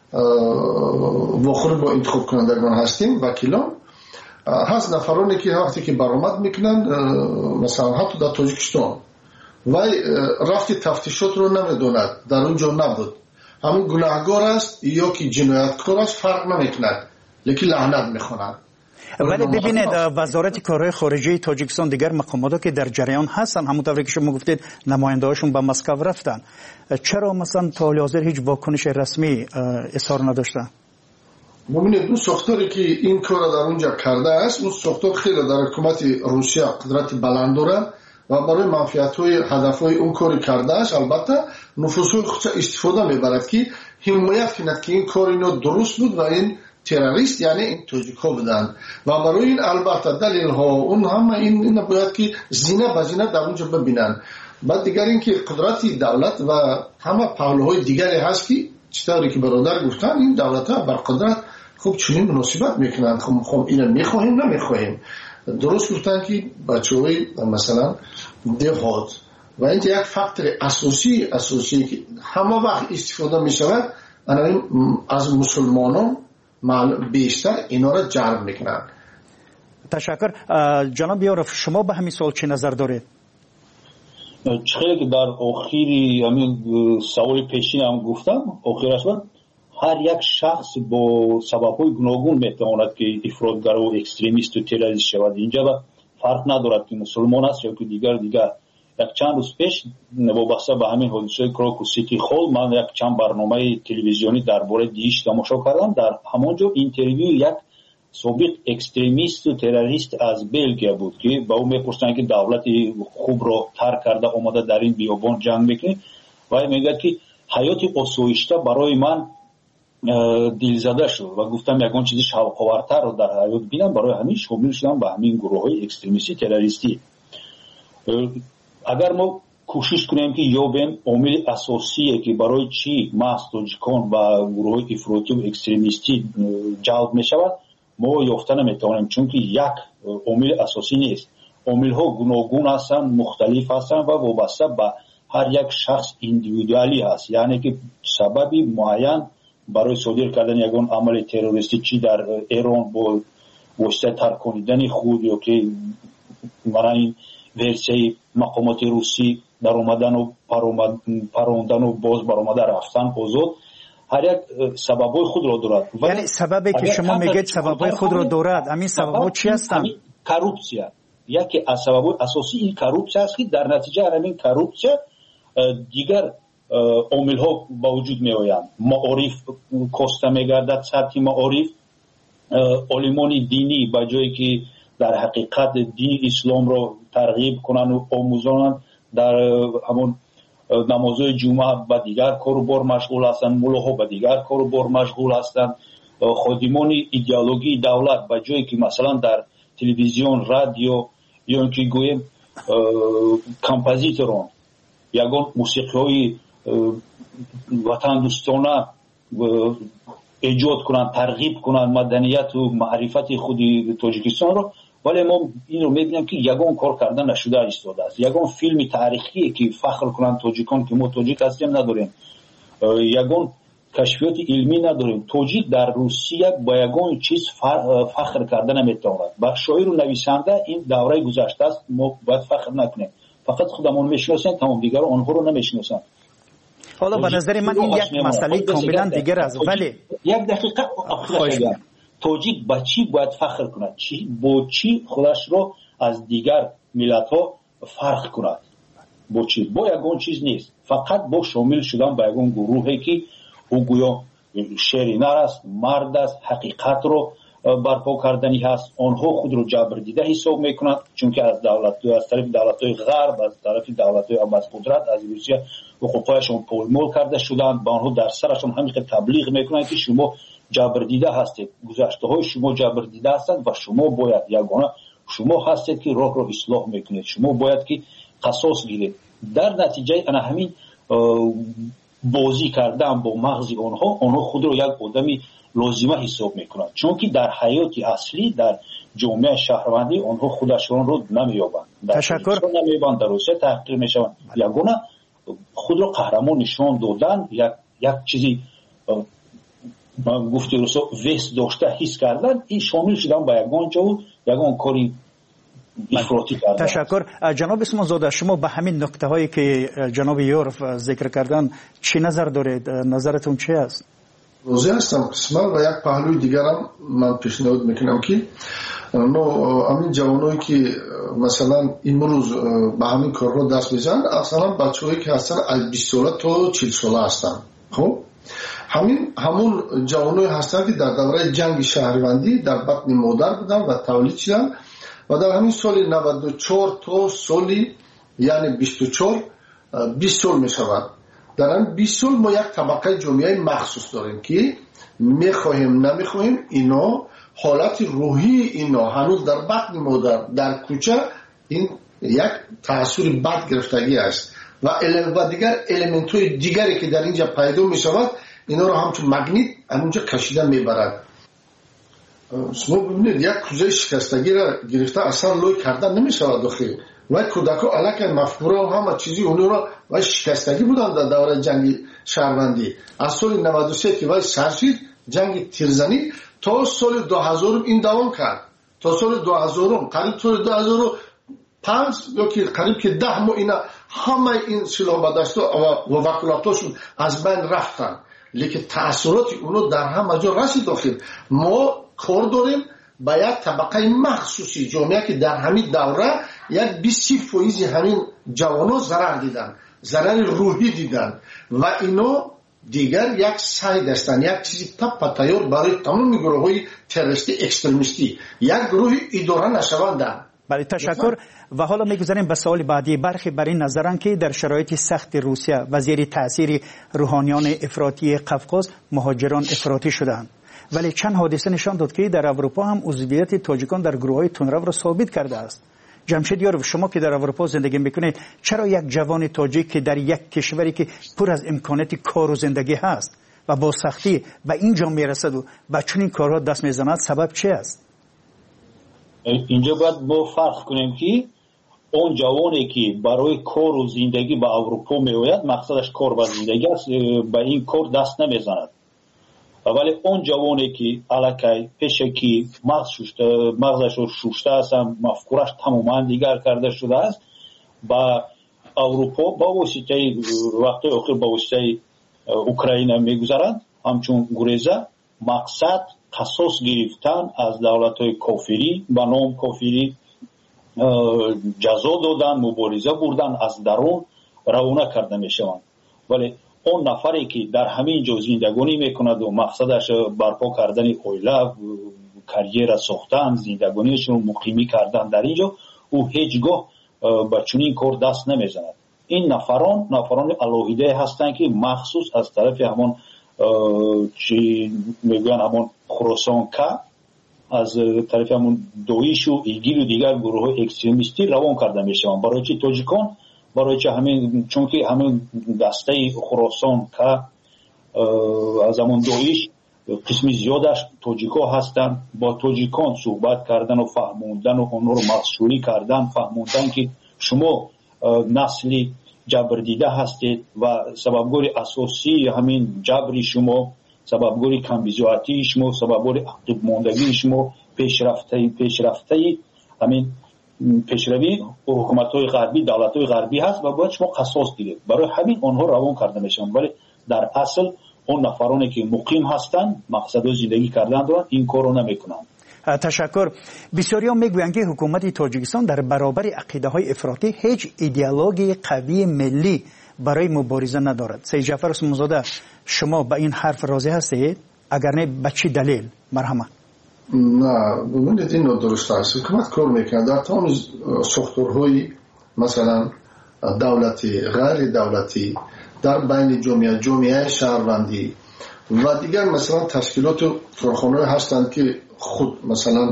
واخور با انتخاب کنندگان هستیم، وکیلان هست، نفرانی که وقتی که برآمد میکنن مثلا حتی در تاجیکستان و رفت تفتیشات رو نمیدوند، در اونجا نبود، همون گناهگار است یا که جنایتکار است فرق نمیکند، لیکن لعنت میخونند. ولی ببینید وزارت کارهای خارجه تاجیکستان دیگر مقاماتی که در جریان هستن، همونطوری که شما گفتید نماینده‌هاشون به مسکو رفتن، چرا مثلا تا حال حاضر هیچ واکنش رسمی اظهار نداشتن؟ ببینید اون ساختاری که این کار در اونجا کرده است، اون ساختار خیلی در حکومت روسیه قدرت بلند داره و برای منفعت‌های هدف‌های اون کاری کرده است. البته نفوذهای خودش استفاده میبرد که حمایت کند که این کار اینو درست بود و این تروریست یعنی این تاجیک‌ها بودند و برای این البته دلیل ها اون هم این باید که زینه به زینه در اونجا ببینن. بعد دیگر این که قدرت دولت و همه پهلوهای دیگری هست که چطوری که برادر گفتن این دولت ها بر قدرت خب چنین مناسبت میکنند. خب اینو میخواهیم نمیخواهیم. درست گفتن که بچه‌های مثلا دهات و اینجا یک فاکتور اساسی که همه وقت استفاده میشود از مسلمانان بیشتر اینا را جلب میکنند. تشکر. جناب یارف، شما به همین سوال چه نظر دارید؟ چخیلی که در آخری همین سوال پیشین هم گفتم، آخرش هر یک شخص با سبب‌های گوناگون میتواند که افراطگر و اکستریمیست و تروریست شود. اینجا فرق ندارد که مسلمان است یا که دیگر. یک چند روز پیش وابسته به همین حادثه کراکو سیتی هال من یک چند برنامه تلویزیونی درباره دیش تماشا کردم. در همونجا اینترویو یک سابق اکستریمیست و تروریست از بلژیک بود که با او میپرسن که دولت خوب را ترک کرده اومده در این بیابان جنگ میکنه و میگه که حیات آسایشته برای من دلزده شد و گفتم یگان چیزی شوق‌آورتر رو در حیات بینم، برای همین شامل شدم به همین گروه‌های اکستریمیستی تروریستی. اگر ما کوشش کنیم که یابیم عامل اساسیه که برای چی محض تاجیکان و گروه‌های افراطی و اکستریمیستی جلب میشود ما یافته نمیتوانیم، چون که یک عامل اساسی نیست. عامل‌ها گوناگون هستند، مختلف هستند و وابسته به هر یک شخص ایندیویدوالی هست. یعنی که سببی معین برای صادر کردن یگان عمل تروریستی چی در ایران با واسطه ترکاندن خود یا که این ورسیه مقامات روسی در اومدن و پروندن و باز برآمدن رفتن آزاد، هر یک سببای خود را دارد. یعنی سببی که شما میگید سببای خود را دارد، همین سببا چی هستند؟ کروپسیا. یکی از سببای اساسی این کروپسیا است که در نتیجه همین کروپسیا دیگر عامل ها با وجود می آیند. معارف کاسته می گردد، سطح معارف علمان دینی با جایی که در حقیقت دین اسلام را ترغیب کنند و آموزانند در همون نمازهای جمعه با دیگر کار و بار مشغول هستند، ملاها با دیگر کار و بار مشغول هستند. خادمان ایدئولوژی دولت با جایی که مثلا در تلویزیون، رادیو یا اینکه گویم کمپوزیتوران یگان موسیقی‌های وطن دوستانه ایجاد کنند، ترغیب کنند مدنیت و معرفت خود تاجیکستان رو، ولی ما این رو می‌بینیم که یگان کار کردن نشده ایستاده است. یگان فیلم تاریخی که فخر کنند تاجیکان که ما تاجیک هستیم نداریم، یگان کشفیات علمی نداریم. تاجیک در روسیه با یگان چیز فخر کردن نمیتواند. با شاعر و نویسنده این دوره گذشته است، ما باید فخر نکنیم. فقط خودمون میشناسیم، تمام دیگر آنها رو نمیشناسن. حالا به نظر من این یک مسئله کاملا دیگر است. ولی یک دقیقه تاجیک با چی باید فخر کند؟ با چی خودش رو از دیگر ملت ها فرق کند؟ با چی؟ با یگان چیز نیست، فقط با شامل شدن با یگان گروهی که او گویا شرینر است، مرد است، حقیقت رو برپا کردنی هست. آنها خود رو جبر دیده حساب میکنند، چون که از طرف دولت‌های غرب، از طرف دولت‌های قدرت از روسیه حقوقشون پایمال کرده شدند. با آنها در سرشون همین تبلیغ میکنند که شما جبر دیده هستید، گذشته‌های شما جبر دیده هستند و شما باید یگانه شما هستید که راه رو اصلاح میکنید، شما باید که قصاص گیرید. در نتیجه انا همین بازی کردن با مغز آنها خود رو یک آدمی لازمه حساب میکنند، چون که در حیات اصلی در جامعه شهروندی آنها خودشون رو نمیابند. تشکر. نمیابند، در روسیه تحقیر میشوند. یگانه خود رو قهرمان نشان دادن، یک چیزی گفتی روسا وست داشته حس کردن، این شامل شدن با یگان جو یگان کاری افراطی کردن. تشکر. جناب اسمان زاده، شما به همین نکته هایی که جناب یورف ذکر کردن چی نظر دارید؟ نظرتون چی است؟ روزی هستم قسمت و یک پهلوی دیگرم من پیشنهاد میکنم که همین جوانایی که مثلا امروز به همین کار رو دست میزنن، اصلا بچه‌هایی که هستن از 20 ساله تا 40 ساله هستن. خب همون جوانایی هستن که در دوره جنگ شهروندی در بطن مادر بودن و تولید شدن و در همین سال 94 تا سالی یعنی 24 20 سال میشود. در این 20 سال ما یک طبقه جامعه مخصوص داریم که میخواهیم نمیخواهیم اینا حالت روحی اینا هنوز در بطن مادر در کوچه این یک تأثیر بد گرفتگی است و دیگر الیمنت های دیگری که در اینجا پیدا میشود اینا رو همچون مگنیت همونجا کشیده میبرد. شما ببینید یک کوزه شکستگی را گرفته اصلا لوی کردن نمیشود داخل و کودکا الک مفکوره و همه چیزی اونو را و شکستگی بودن در دوره جنگ شهروندی. از سال 93 که وای سرشید جنگ تیرزنی تا سال 2000 این دوام کرد. تا سال 2000 قریب سال 2005 یا که قریب که 10 ماه اینا همه این سلاح بدستا و وکالتاشون از بین رفتن. لیکن تأثیرات اونو در همه جا رسید داخل. ما کار داریم با یک طبقه مخصوصی جامعه که در همین دوره یک 20% همین جوانا ضرر دیدن، ضرر روحی دیدن و اینو دیگر یک سعی داشتن یک چیزی تیار برای تمام گروه های تروریستی اکستریمیستی یک گروه اداره نشوندن. بله تشکر. و حالا میگذاریم به سوال بعدی. برخی بر این نظرن که در شرایط سخت روسیه و زیر تاثیر روحانیان افراطی قفقاز مهاجران افراطی شدند، ولی چند حادثه نشان داد که در اروپا هم عضویت تاجیکان در گروه‌های تندرو را ثابت کرده است. جمشید یاروف، شما که در اروپا زندگی میکنید، چرا یک جوان تاجیک که در یک کشوری که پر از امکانات کار و زندگی هست و با سختی به اینجا میرسد و به چنین کارها دست میزند، سبب چی است؟ اینجا باید ما فرق کنیم که اون جوانی که برای کار و زندگی به اروپا میآید مقصدش کار و زندگی است، به این کار دست نمیزند. ولی اون جوانی که الکی پیشکی مغزش رو شوشته است، مفکورش تماما دیگر کرده شده است، با اروپا با واسطه وقتی آخر با واسطه اوکراین میگذارند، همچون گریزه مقصد قصاص گرفتن از دولت‌های کافری با نام کافری، جزا دادن، مبارزه بردن، از درون روانه کرده میشوند. ولی اون نفری که در همین جا زندگانی میکند و مقصدش برپا کردن اویله، کریر ساختن، زندگانیش رو مقیمی کردن در اینجا، او هیچگاه به چنین کار دست نمیزند. این نفران الوهیده هستند که مخصوص از طرف همون چی میگن همون خراسان که از طرف همون دویش و ایگیل و دیگر گروه اکستریمیستی روان کرده میشوند. برای چی تاجیکان؟ برای چه همین، چون که همین دسته خراسان که از همون دویش قسمی زیادش تاجیکا هستند، با تاجیکان صحبت کردن و فهموندن و اونها رو مخشوری کردن، فهموندن که شما نسلی جبر دیده هستید و سببگوری اساسی همین جبری شما، سببگوری کمبیزواتی شما، سببگوری عقب ماندگی شما، پیشرفته همین پیشروی و حکومت‌های غربی، دولت‌های غربی هست و باید شما قصاص گیرید. برای همین آنها روان کرده میشن، ولی در اصل اون نفرانی که مقیم هستند، مقصد زندگی کردن دارن، این کارو نمیکنن. تشکر. بسیاری هم میگویند که حکومت تاجیکستان در برابر عقیده‌های افراطی هیچ ایدئولوژی قوی ملی برای مبارزه ندارد. سید جعفر عثمانزاده، شما به این حرف راضی هستید؟ اگر نه به چه دلیل؟ مرحمت. نه، ببینید این درست است. حکومت کار میکنه در تمام ساختارهای مثلا دولتی، غیر دولتی، در بین جامعه شهروندی و دیگر مثلا تشکیلات و کارخانه‌ای هستند که خود مثلا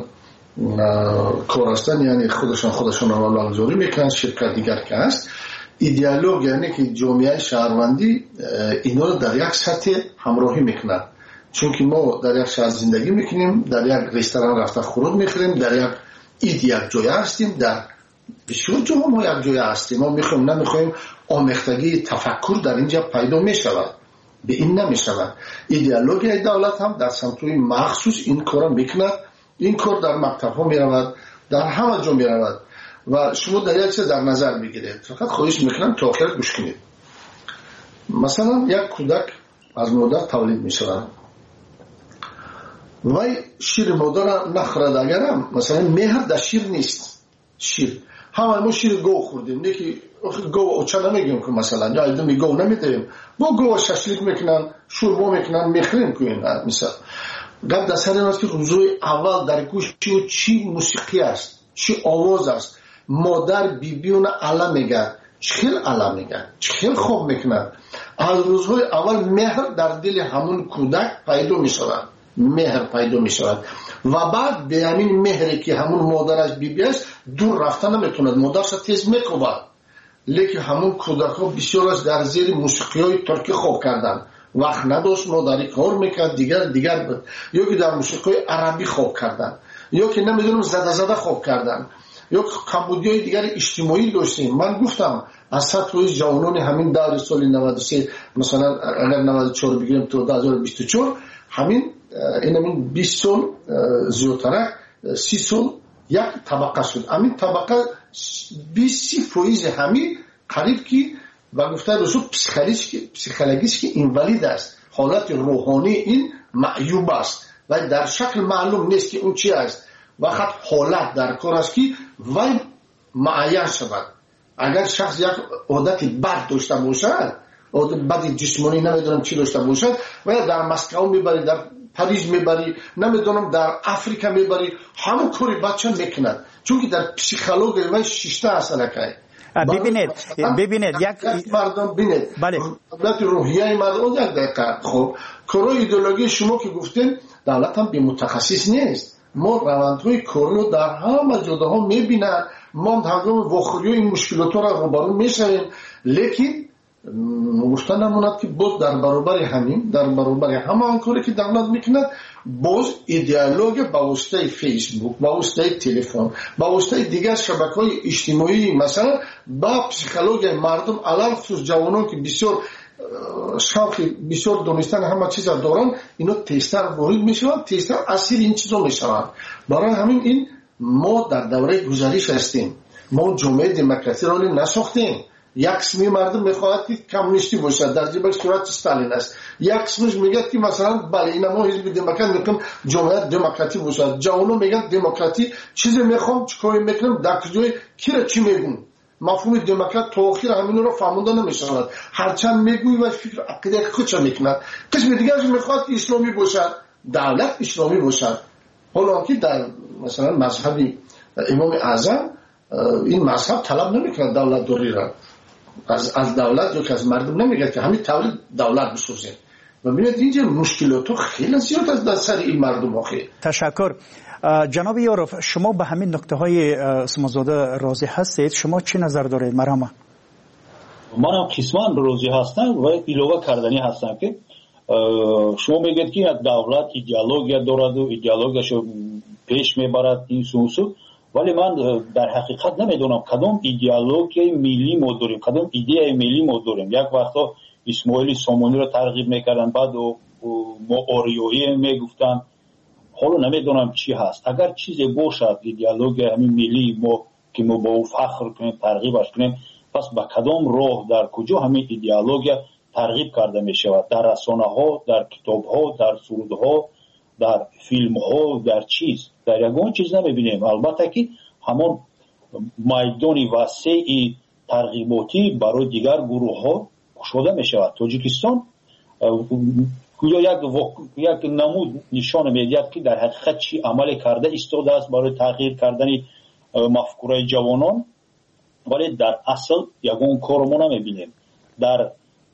کار هستند، یعنی خودشان را لازوری میکنن. شرکت دیگر که هست ایدئولوژی، یعنی که جامعه شهروندی اینا رو در یک سطح همراهی میکنن. چون که ما در یک شهر زندگی میکنیم، در یک رستوران رفته خورد میخوریم، در یک جای هستیم، در بسیار جاها ما یک جای هستیم. ما میخوایم نمیخوایم آمیختگی تفکر در اینجا پیدا میشود، به این نمیشود. ایدئولوژی دولت هم در سمتوی مخصوص این کار میکنه. این کار در مکتب ها میرود، در همه جا میرود و شما در یک چیز در نظر بگیرید. فقط خواهش میکنم تا آخر گوش کنید. مثلا یک کودک از مادر تولید میشود، وای شیر مادر نخورد، اگرم مثلا مهر در شیر نیست. شیر همه ما شیر گو خوردیم، نیکی گو اوچه نمیگیم که مثلا یا ایدمی گو نمیدیم، با گو ششلیک میکنن، شوربا میکنن، میخریم که این مثلا قد در سر این است که روزوی اول در گوش چی موسیقی است، چی آواز است. مادر بیبیون علم میگه، چخیل علم میگه، چخیل خوب میکنن. از روزهای اول مهر در دل همون کودک پیدا میشود، مهر پیدا می شود و بعد به همین مهری که همون مادرش بیبی است دور رفتن نمیتوند، مادرش تیز میکوبد. لیکن همون کودک ها بسیار از در زیر موسیقی های ترکی خوب کردن، وقت نداشت مادری کار میکرد دیگر بود، یا که در موسیقی عربی خواب کردن، یا که نمیدونم زده خواب کردن، یا کمبودیای دیگر اجتماعی داشتیم. من گفتم از سطح جوانان همین دور سال 93 مثلا اگر 94 بگیریم تو 2024 همین 20 سال زیادتر 30 سال یک طبقه شد. همین طبقه 20% همین قریب که و گفته رسول پسیکولوژیش که اینوالید است، حالت روحانی این معیوب است و در شکل معلوم نیست که اون چی است. وقت حالت در کار است که وای معین شود. اگر شخص یک عادت بد داشته باشد، عادت بد جسمانی نمیدونم چی داشته باشد، و در مسکو میبری، در پاریس میبری، نمیدونم در افریقا میبری، همون کاری بچه میکند، چون که در پسیکولوژی و شیشته اصلا که ببینید یک مردم ببینید بله دولت روحیه مردم یک دقیقه. خب کارای ایدئولوژی شما که گفتین دولت هم بی متخصص نیست. ما روندهای کارو در همه جاها میبینن، ما هنگام واخوری این مشکلات را روبرو میشویم، لیکن گفتن نموند که باز در برابر همه کاری که دولت میکند باز ایدئولوژی با واسطه فیسبوک، با واسطه تلفن، با واسطه دیگر شبکه‌های اجتماعی مثلا با پسیکولوژی مردم علل خصوص جوانان که بسیار شوقی بسیار دونستن همه چیز دارن، اینا تیستر وارد میشوند، تیستر اسیر این چیزا میشوند. برای همین این ما در دوره گذشته هستیم، ما جامعه دموکراسی را نساختیم. یک قسمی مردم میخواهد که کمونیستی باشد، در جبهه صورت استالین است. یک قسمش میگه که مثلا بله این ما حزب دموکرات میگیم جمهوریت دموکراتی باشد. جوانو میگن دموکراتی چیزی میخوام چیکار میکنم، در کجای کی را چی میگن. مفهوم دموکرات تا آخر همین رو فهمونده نمیشود. هرچند میگوی و فکر عقیده خودش میکند. قسم دیگرش میخواد که اسلامی باشد، دولت اسلامی باشد. حالا که در مثلا مذهب امام اعظم این مذهب طلب نمیکنه دولت دوری را از دولت، یا که از مردم نمیگه که همین تولید دولت بسازید. و ببینید اینجا مشکلات خیلی زیاد از در سر این مردم آخه. تشکر. جناب یاروف، شما به همین نکته های سمازاده راضی هستید؟ شما چی نظر دارید؟ مرحبا. منم قسمان راضی هستم و ایلوه کردنی هستم که شما میگید که دولت ایدئولوژی دارد و ایدئولوژیشو پیش میبرد این سوسو، ولی من در حقیقت نمیدونم کدام ایدئولوژی ملی ما داریم، کدام ایده ملی ما داریم. یک وقتا اسماعیل سامانی رو ترغیب میکردن، بعد ما آریایی میگفتن، حالا نمیدونم چی هست. اگر چیزی باشد ایدئولوژی همین ملی ما که ما با او فخر کنیم، ترغیبش کنیم، پس با کدام راه در کجا همین ایدئولوژی ترغیب کرده میشود؟ در رسانه ها، در کتاب ها، در سرود ها، در فیلم ها، در چیز، در یگان چیز نمیبینیم. البته که همون میدانی وسیع ترغیباتی برای دیگر گروه ها شده میشود. تاجیکستان یک نمود نشان میدهد که در حقیقت چی عمل کرده ایستاده است برای تغییر کردن مفکوره جوانان، ولی در اصل یگان کار ما نمیبینیم. در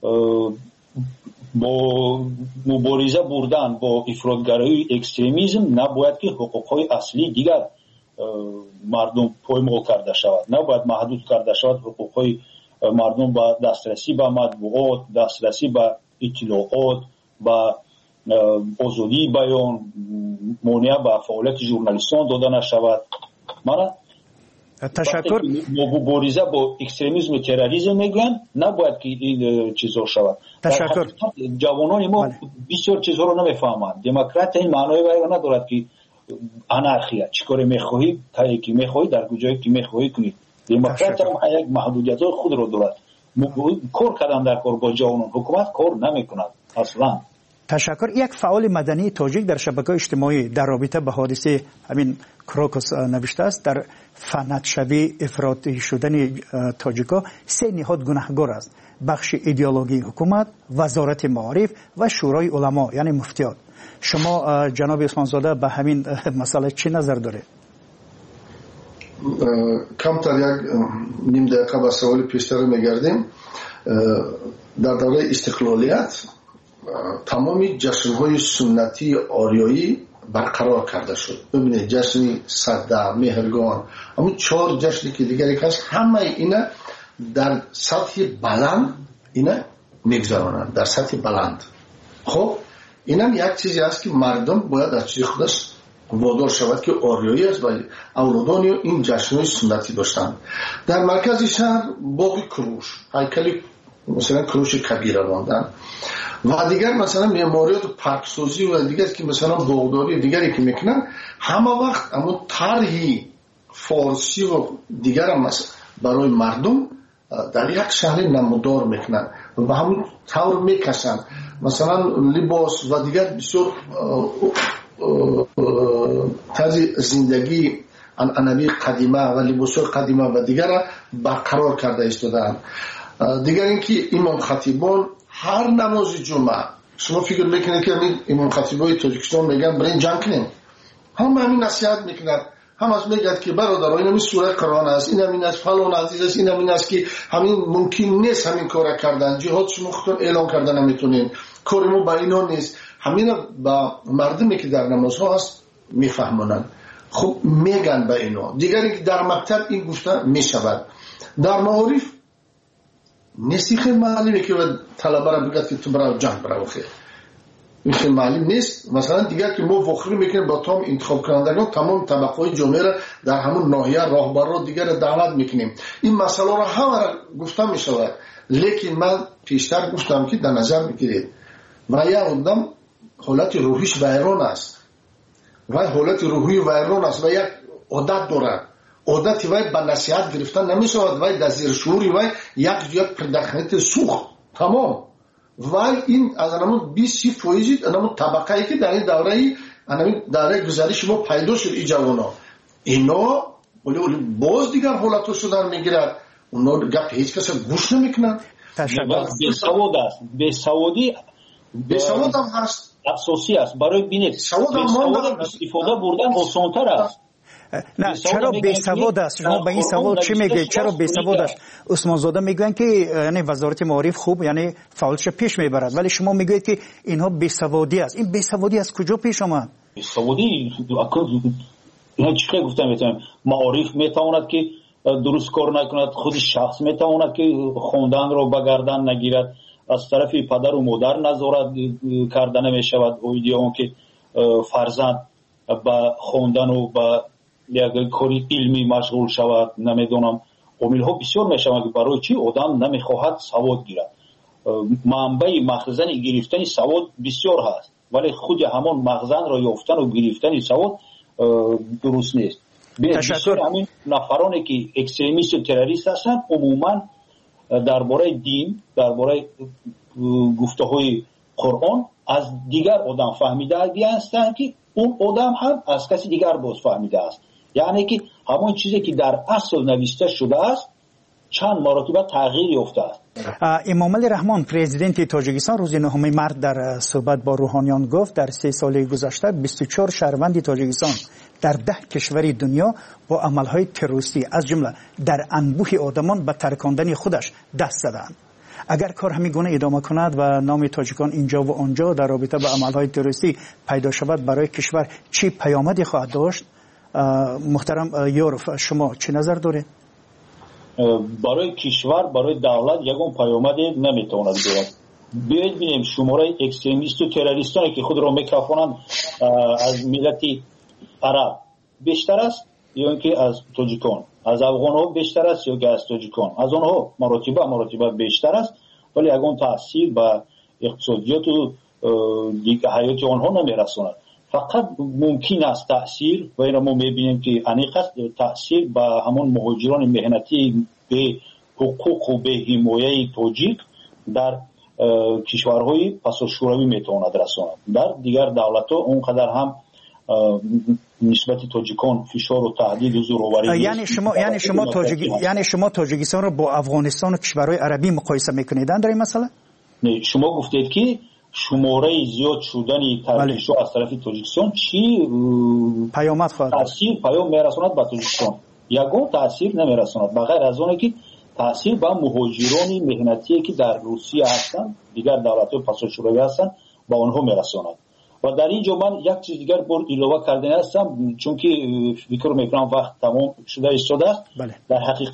با مبارزه بردن با افراطگرایی اکستریمیسم نباید که حقوقهای اصلی دیگر مردم پایمال کرده شود، نباید محدود کرده شود حقوقهای مردم با دسترسی به مطبوعات، دسترسی به اطلاعات، با آزادی بیان، مانع به فعالیت ژورنالیستان داده نشود. من تشکر. مبارزه با اکستریمیسم و تروریسم میگن نباید که این چیزا شود. تشکر. جوانان ما بسیار چیزها رو نمیفهمند. دموکرات این معنای وای ندارد که انارخیه، چیکار میخواهی تا کی میخواهی در کجایی که میخواهی کنی. دموکرات هم یک محدودیت خود رو دارد. کار کردن در کار با جوانان، حکومت کار نمیکند اصلا. تشکر. یک فعال مدنی تاجیک در شبکه‌های اجتماعی در رابطه به حادثه همین کروکوس نوشته است در فنتشوی افراطی شدن تاجیکا 3 نهاد گناهکار است: بخش ایدئولوژی حکومت، وزارت معارف و شورای علما یعنی مفتیان. شما جناب اسمانزاده به همین مسئله چی نظر دارید؟ کمتر یک نیم دقیقه به سوال پیشتر میگردیم. در دوره استقلالیت تمامی جشن‌های سنتی آریایی برقرار کرده شد. ببینید جشن صده، مهرگان، همون 4 جشنی که دیگری هست، همه اینا در سطح بلند اینا میگذرانند، در سطح بلند. خب اینم یک چیزی است که مردم باید از چیز خودش وادار شود که آریایی است و اولادان این جشن‌های سنتی داشتند. در مرکز شهر باغ کروش، هیکل مثلا کروش کبیر ماندن و دیگر مثلا معماریات پارکسازی و دیگر که مثلا باغداری دیگری که میکنن، همه وقت اما طرحی فارسی و دیگر هم برای مردم در یک شهر نمودار میکنن و همون طور میکشن، مثلا لباس و دیگر بسیار طرز زندگی عنعنوی قدیمه و لباس‌های قدیمه و دیگر برقرار کرده ایستادند. دیگر اینکه امام خطیبان هر نماز جمعه، شما فکر میکنید که امام خطیبای تاجیکستان میگن برین جمع کنیم، هم همین نصیحت میکنند، هم از میگد که برادر این همین سوره قرآن است، این همین است، فلان عزیز است، این همین است که همین ممکن نیست همین کار کردن، جهاد شما خودتون اعلان کردن نمیتونین، کار ما با اینا نیست. همین با مردمی که در نمازها هست میفهمونن، خب میگن به اینا. دیگری که در مکتب این گفته میشود، در معارف نیست خیلی معلومه که طلبه را بگید که تو برای جنگ برای خیلی این خیلی معلوم نیست. مثلا دیگر که ما فخری میکنیم با تمام انتخاب کنندگان، تمام طبقه جامعه را در همون ناحیه راهبر را دیگر دعوت میکنیم. این مسئله را همه را گفتم میشود، لیکن من پیشتر گفتم که در نظر بگیرید و یک آدم حالت روحیش ویران است و حالت روحی ویران است و یک عادت دارد، عادت وی به نصیحت گرفتن نمیشود، وی در زیر شعوری وی یک پردخنیت سوخت تمام وی این از انمون 20% انمون طبقه که در این دوره گذشته ما پیدا شد ای جوانا، اینا باز دیگر حالتش رو در میگیرد، اونا گپ هیچ کس گوش نمیکنن. بیسواد است، بیسواد هم هست، اساسی است. برای بینید بیسواد استفاده بردن آسان‌تر است. نه چرا بیسواد است؟ شما به این سوال چی میگید؟ چرا بیسواد است؟ عثمان زاده میگن که یعنی وزارت معارف خوب یعنی فعالش پیش میبرد، ولی شما میگید که اینها بیسوادی است. این بیسوادی از کجا پیش آمد؟ بیسوادی اینا چیکار گفتم میتونم، معارف میتواند که درست کار نکند، خود شخص میتواند که خوندن رو به گردن نگیرد، از طرف پدر و مادر نظارت کردن میشود، اون که فرزند با خوندن و با یک کاری علمی مشغول شود، نمیدونم عامل ها بسیار میشود که برای چی آدم نمیخواهد سواد گیرد. منبع مخزن گرفتن سواد بسیار هست، ولی خود همان مخزن را یافتن و گرفتن سواد درست نیست. بسیار همین نفرانی که اکستریمیست و تروریست هستند عموما درباره دین، درباره گفته های قرآن از دیگر آدم فهمیده هستند که اون آدم هم از کسی دیگر باز فهمیده است، یعنی که همون چیزی که در اصل نوشته شده است چند مرتبه تغییر یافته است. امام علی رحمان پرزیدنت تاجیکستان روز 9 مارس در صحبت با روحانیان گفت در 3 سال گذشته 24 شهروند تاجیکستان در 10 کشور دنیا با عملهای تروریستی از جمله در انبوه آدمان به ترکاندن خودش دست زدند. اگر کار همین گونه ادامه کند و نام تاجیکان اینجا و آنجا در رابطه با عملهای تروریستی پیدا شود، برای کشور چی پیامدی خواهد داشت؟ محترم یورف شما چه نظر دارید؟ برای کشور، برای دولت یگان پیامدی نمیتواند دارد. بیایید ببینیم شماره اکستریمیست و تروریستانی که خود را میکافانند از ملت عرب بیشتر است یا اینکه از تاجیکان، از افغان ها بیشتر است یا که از تاجیکان، از آنها مراتبه بیشتر است، ولی یگان تاثیر به اقتصادیات و حیات آنها نمیرساند. فقط ممکن است تاثیر و این ما میبینیم که انیق است تاثیر به همون مهاجران مهنتی به حقوق و به حمایه تاجیک در کشورهای پساشوروی میتواند رساند. در دیگر دولت‌ها اونقدر هم نسبت تاجیکان فشار و تهدید و زورآوری یعنی شما تاجیکستان رو با افغانستان و کشورهای عربی مقایسه میکنید در این مسئله؟ نه، شما گفتید که شماره زیاد شدن ترکیش از طرف تاجیکستان چی پیامد خواهد تاثیر پیام میرساند به تاجیکستان؟ یگان تاثیر نمیرساند، بغیر از اون که تاثیر به مهاجران مهنتی که در روسیه هستند، دیگر دولت‌های پساشوروی هستند، با آنها میرساند. و در اینجا من یک چیز دیگر بر علاوه کردن هستم، چون که فکر میکنم وقت تمام شده است. در حقیقت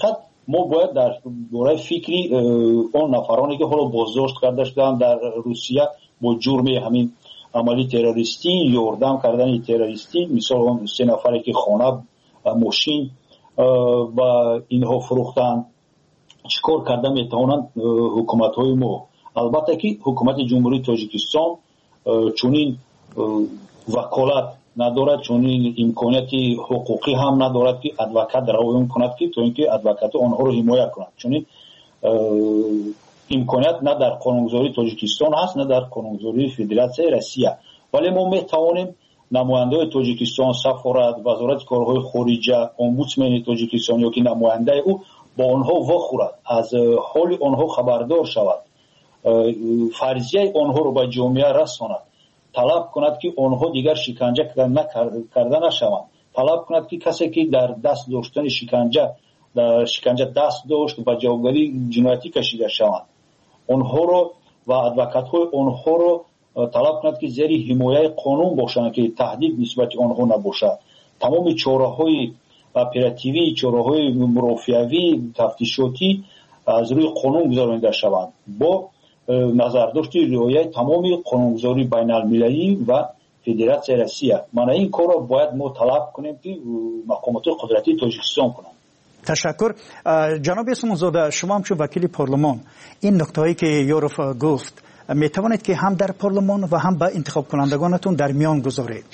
ما باید در دوره فکری اون نفرانی که حالا بازداشت کرده شدن در روسیه با جرم همین عملی تروریستی، یاردم کردن تروریستی، مثال اون 3 نفری که خانه ماشین و اینها فروختن، چیکار کرده میتوانند حکومت های ما؟ البته که حکومت جمهوری تاجیکستان چونین وکالت ندارد، چونین امکانیتی حقوقی هم ندارد که ادوکات روایت کند که تو اینکه ادوکات آنها رو حمایت کند. چونین امکانیت نه در قانونگذاری تاجیکستان هست نه در قانونگذاری فدراسیون روسیه. ولی ما میتوانیم نماینده تاجیکستان، سفارت، وزارت کارهای خارجه، امبودسمن تاجیکستان یا که نماینده او با آنها وخورد، از حال آنها خبردار شود، فرضیه آنها رو به جامعه رساند، طلب کند که آنها دیگر شکنجه کرده نشوند، طلب کند که کسی که در دست داشتن شکنجه دست داشت به جوابگری جنایتی کشیده شوند، آنها رو و ادوکات های آنها رو طلب کند که زیر حمایت قانون باشند که تهدید نسبت آنها نباشد. تمام چاره‌های اپراتیوی، چاره‌های مرافعوی، تفتیشاتی از روی قانون گذرانده شوند با نظرداشت رعایت تمام قانونگذاری بین المللی و فدراسیون روسیه. من این کار را باید ما طلب کنیم که مقامات قدرتی تاجیکستان کنند. تشکر. جناب اسمانزاده، شما هم چون وکیل پارلمان این نکته‌ای که یوروف گفت می توانید که هم در پارلمان و هم با انتخاب کنندگانتون در میان گذارید؟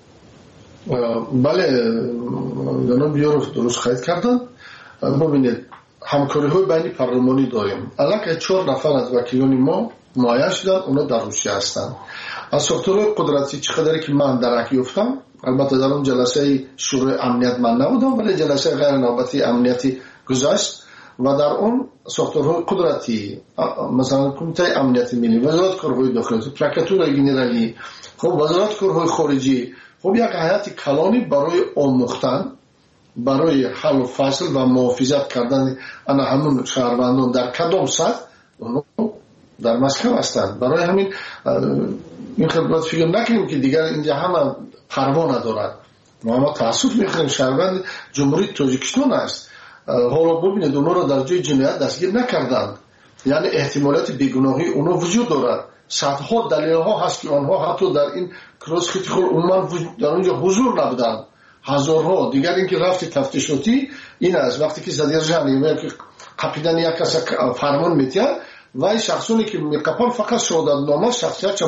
بله جناب یوروف درست خواهید کردن. ببینید همکاری های بین پارلمانی داریم. الان 4 نفر از وکیلان ما معین شدن، اونا در روسیه هستند. از ساختارهای قدرتی چقدری که من درک یافتم، البته در اون جلسه شورای امنیت من نبودم ولی جلسه غیر نوبتی امنیتی گذشت و در اون ساختارهای قدرتی مثلا کمیته امنیت ملی، وزارت کارهای داخلی، پرکاتور گنرالی، خب وزارت کارهای خارجی، خب یک هیئت کلانی برای آموختن، برای حل و فصل و محافظت کردن انا همون شهروندان در کدام سطح در مسکو هستند. برای همین این خدمت فکر نکنیم که دیگر اینجا همه پروا ندارد. ما تاسف میخوریم شهروند جمهوری تاجیکستان است. حالا ببینید اونا را در جای جنایت دستگیر نکردند، یعنی احتمالات بیگناهی اونا وجود دارد. صدها دلیل ها هست که آنها حتی در این کلاس خیلی عموما در اونجا حضور نبودند. هزارها دیگر اینکه رفتی تفتیشاتی این است وقتی که صدر جانی که قپیدن یک کس فرمان میتیاد و این شخصونی که میقپن فقط شهادت نامه شخصیت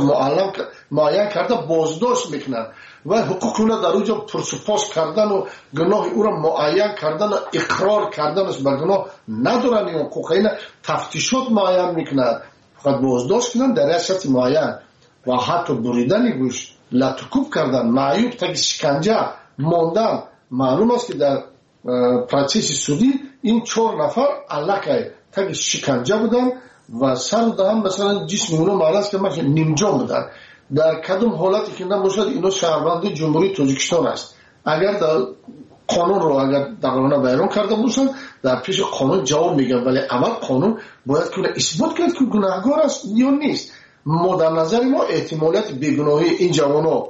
معین کرده بازداشت میکنن و حقوق اونا در اونجا پرسپاس کردن و گناه او را معین کردن و اقرار کردن است بر گناه ندارن. این حقوق اینا تفتیشات معین میکنن، فقط بازداشت کنن در ریاست معین و حتی بریدن گوش، لطکوب کردن، معیوب تا شکنجه ماندن. معلوم است که در پروسس سودی این 4 نفر علاقه تا شکنجه بودن و سر دهم مثلا جسم اونا معلوم که مثلا نیمجان بودن. در کدام حالتی که نباشد اینا شهروند جمهوری تاجیکستان است. اگر در قانون رو اگر در بیان کرده باشن در پیش قانون جواب میگن، ولی اول قانون باید که اثبات کرد که گناهکار است یا نیست. ما در نظر ما احتمالات بیگناهی این جوانا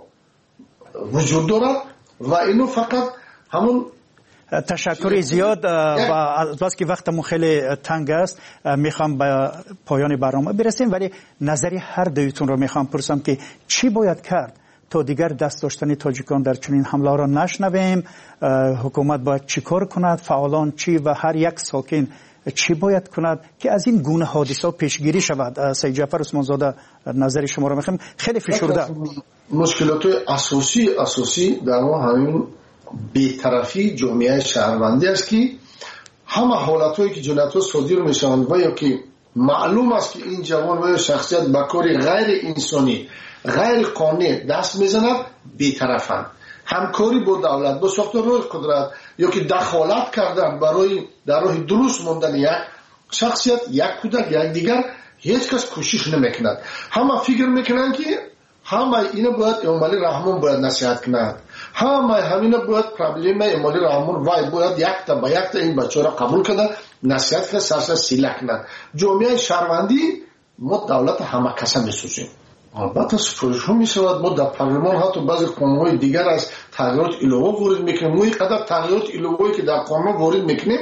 وجود دارد و اینو فقط همون. تشکر زیاد و البته که وقتمون خیلی تنگ است میخوام به پایان برنامه برسیم، ولی نظری هر دویتون رو میخوام پرسم که چی باید کرد تا دیگر دست داشتن تاجیکان در چنین حمله را نشنویم؟ حکومت باید چی کار کند؟ فعالان چی و هر یک ساکن چی باید کند که از این گونه حادثه پیشگیری شود؟ سید جعفر عثمانزاده نظر شما رو میخوام. خیلی فشرده مشکلات اساسی در همین بی‌طرفی جامعه شهروندی است که همه حالت‌هایی که جنایت‌ها صادر میشوند و یا که معلوم است که این جوان و شخصیت به کار غیر انسانی غیر قانونی دست میزند، بی‌طرفند. همکاری با دولت، با ساختارهای قدرت یا که دخالت کردن برای در راه درست ماندن یک شخصیت، یک کودک، یک دیگر، هیچ کس کوشش نمیکند. همه فکر میکنند که همه اینا باید امالی رحمان باید نصیحت کنند، همه باید پرابلم امالی رحمان وای باید یک تا این بچه را قبول کنند، نصیحت کنند، سرسر سیله کنند. جامعه شهروندی ما دولت همه کسا میسوزیم. البته سفارش ها میشود، ما در پارلمان حتی بعضی قانونهای دیگر از تغییرات ایلوه وارد میکنیم. ما اینقدر تغییرات ایلوهی که در قانون وارد میکنیم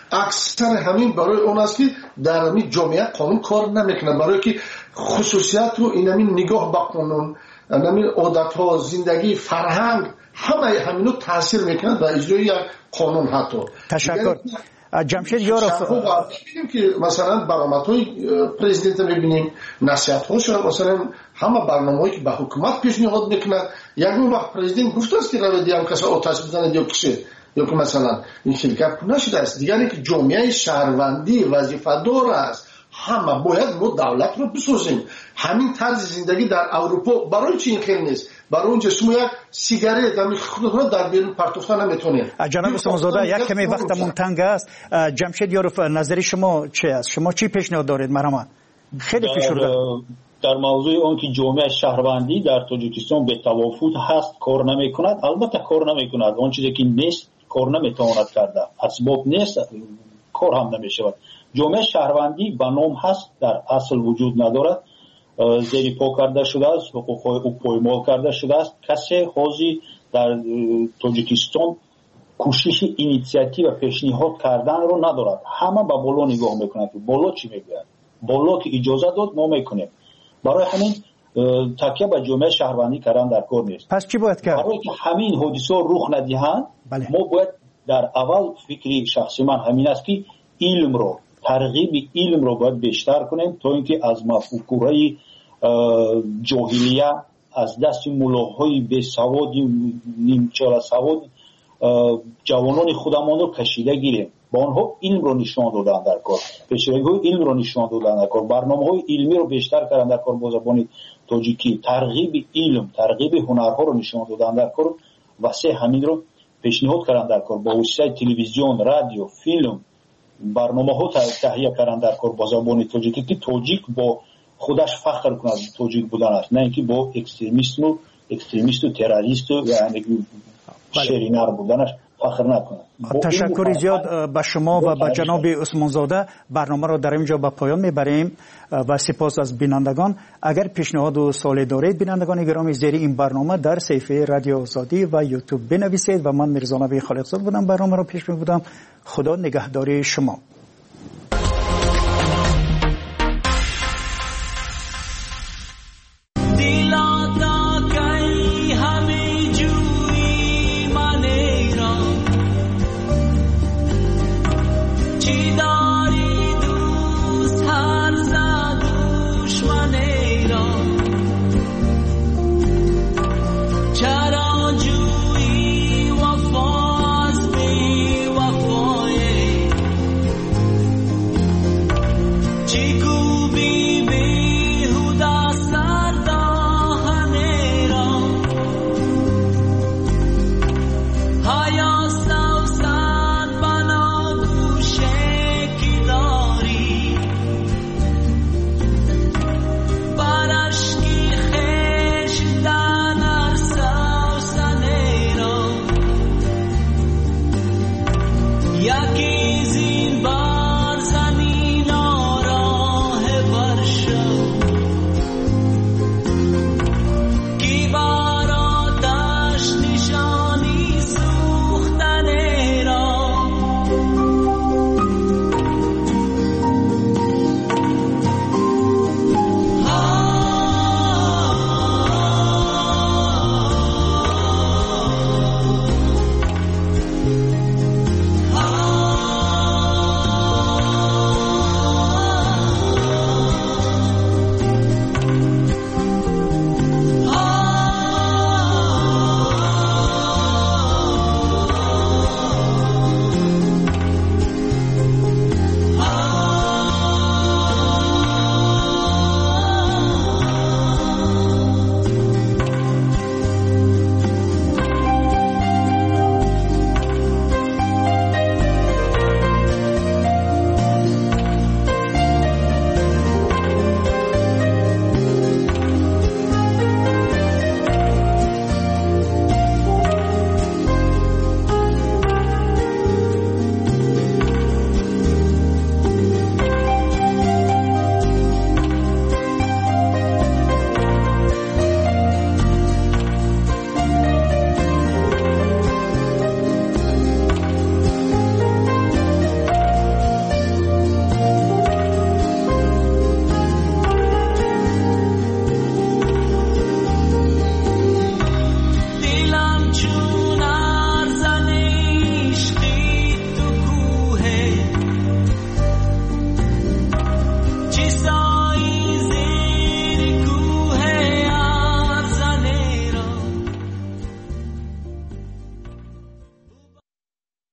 اکثر همین برای اون است که در همین جامعه قانون کار نمیکنه، برای که خصوصیت و این همین نگاه به قانون، همین عادت ها، زندگی، فرهنگ، همه همینو تاثیر میکنه در اجرای یک قانون. حتی تشکر. جمشید یارف میبینیم که مثلا برآمدهای پرزیدنت میبینیم، نصیحت‌هاش مثلا همه برنامه‌ای که به حکومت پیشنهاد میکنه، یک وقت پرزیدنت گفته است که روی دیام کسا آتش بزنه یا کسی، یا که مثلا این شرکت نشده است. دیگه که جامعه شهروندی وظیفه‌دار است، همه باید ما دولت رو بسازیم. همین طرز زندگی در اروپا برای چی این خیلی نیست؟ برای اونجا شما یک سیگارت هم خودتون در بیرون پرتوفتن نمیتونید. جناب سمزاده یک کمی وقتمون تنگ است. جمشید یارف نظر شما چی است؟ شما چی پیشنهاد دارید مرحبا؟ خیلی فشرده در موضوع اون که جامعه شهروندی در تاجیکستان به توافق هست کار نمیکند، البته کار نمیکند. اون چیزی که نیست کار نمیتواند کرده، اسباب نیست کار هم نمیشود. جامعه شهروندی به نام هست، در اصل وجود ندارد، زیر پا کرده شده است، حقوق او پایمال کرده شده است. کسی حاضی در تاجیکستان کوشش اینیشیاتیو و پیشنهاد کردن رو ندارد. همه به بالا نگاه میکنند که بالا چی میگوید، بالا که اجازه داد ما میکنیم. برای همین تکیه به جامعه شهروندی کردن در کار نیست. پس چی باید کرد؟ برای که همین حادثه رخ ندهند ما باید در اول فکری شخصی من همین است که علم رو، ترغیب علم رو باید بیشتر کنیم تا اینکه از مفکوره جاهلیه، از دست ملاهای بی سواد، نیمچه سواد جوانان خودمان رو کشیده گیریم. با آنها علم رو نشان دادن در کار، پیشروی علم رو نشان دادن در کار، برنامه‌های علمی رو بیشتر کردن در کار با زبان تاجیکی، ترغیب علم، ترغیب هنرها رو نشان دادن در کار. واسه همین رو پیشنهاد کردن در کار با وسیله تلویزیون، رادیو، فیلم، برنامه‌ها تهیه کردن در کار با زبان تاجیکی که تاجیک با خودش فخر کنه از تاجیک بودن است، نه اینکه با اکستریمیست و تروریست و یعنی شرینر بودنش فخر نکنه. تشکر زیاد به شما و به جناب عثمان زاده. برنامه را در اینجا به پایان میبریم و سپاس از بینندگان. اگر پیشنهاد و سوالی دارید بینندگان گرامی زیر این برنامه در صفحه رادیو آزادی و یوتیوب بنویسید. و من میرزا نبی خالقزاد بودم، برنامه را پیش میبردم. خدا نگهدار شما.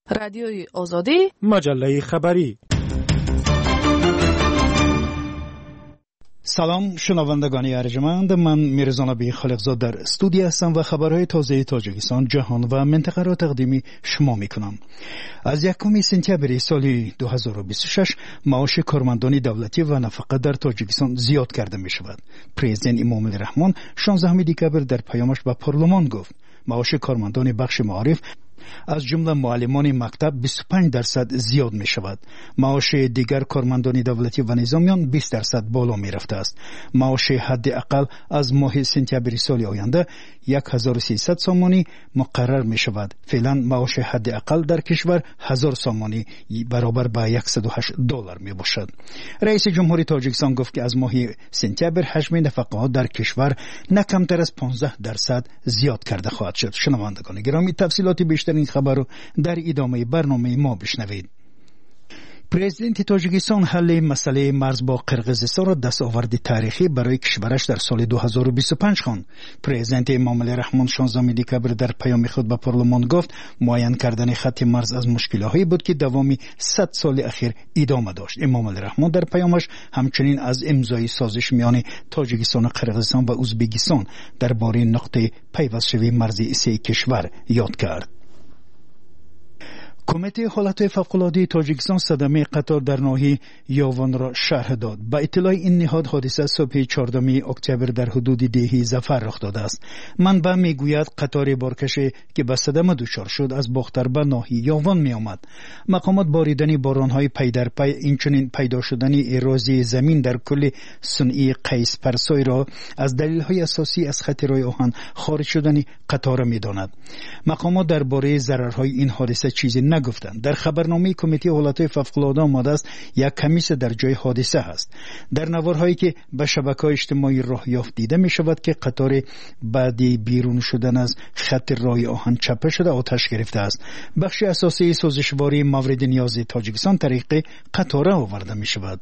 رادیوی آزادی، مجله خبری. سلام شنوندگان ارجمند، من میرزا نبی خالقزاد در استودیو هستم و خبرهای تازه تاجیکستان، جهان و منطقه را تقدیم شما میکنم. از 1 سپتامبر سال 2026 معاش کارمندان دولتی و نفقه در تاجیکستان زیاد کرده می شود. پرزیدنت امام الرحمن 16 دکامبر در پیامش به پارلمان گفت معاش کارمندان بخش معارف از جمله معلمان مکتب 25% زیاد می شود. معاش دیگر کارمندان دولتی و نظامیان 20% بالا می رفته است. معاش حد اقل از ماه سپتامبر سال آینده 1300 سامانی مقرر می شود. فعلا معاش حد اقل در کشور 1000 سامانی برابر به $108 می باشد. رئیس جمهوری تاجیکستان گفت که از ماه سپتامبر حجم نفقه ها در کشور نه کمتر از 15% زیاد کرده خواهد شد. شنوندگان گرامی، تفصیلات بیشتر این خبر رو در ادامه برنامه ما بشنوید. پرزیدنت تاجیکستان حل مسئله مرز با قرقیزستان را دستاورد تاریخی برای کشورش در سال 2025 خواند. پرزیدنت امام الرحمن 16 دکامبر در پیام خود به پارلمان گفت معین کردن خط مرز از مشکل‌هایی بود که دوامی 100 سال اخیر ادامه داشت. امام الرحمن در پیامش همچنین از امضای سازش میان تاجیکستان و قرقیزستان و ازبکستان درباره نقطه پیوست‌شوی مرزی سه کشور یاد کرد. کمیته حالت فوق‌العاده تاجیکستان صدمه قطار در ناحیه یاوان را شرح داد. با اطلاع این نهاد حادثه صبح 14 اکتبر در حدود دهه ظفر رخ داده است. منبع میگوید قطار بارکشی که به صدمه دچار شد از باختر به ناحیه یاوان می آمد. مقامات باریدن بارانهای پی در پی، اینچنین پیدا شدن اراضی زمین در کل صنعی قیس پرسای را از دلیل‌های اساسی از خط راه آهن خارج شدن قطار می‌داند. مقامات درباره ضررهای این حادثه چیزی نگفتند. در خبرنامه کمیته حالت فوق‌العاده آمده است یک کمیسه در جای حادثه است. در نوارهایی که به شبکه‌های اجتماعی راه یافت دیده می شود که قطار بعد بیرون شدن از خط راه آهن چپه شده آتش گرفته است. بخش اساسی سازشواری مورد نیاز تاجیکستان طریق قطار آورده می شود.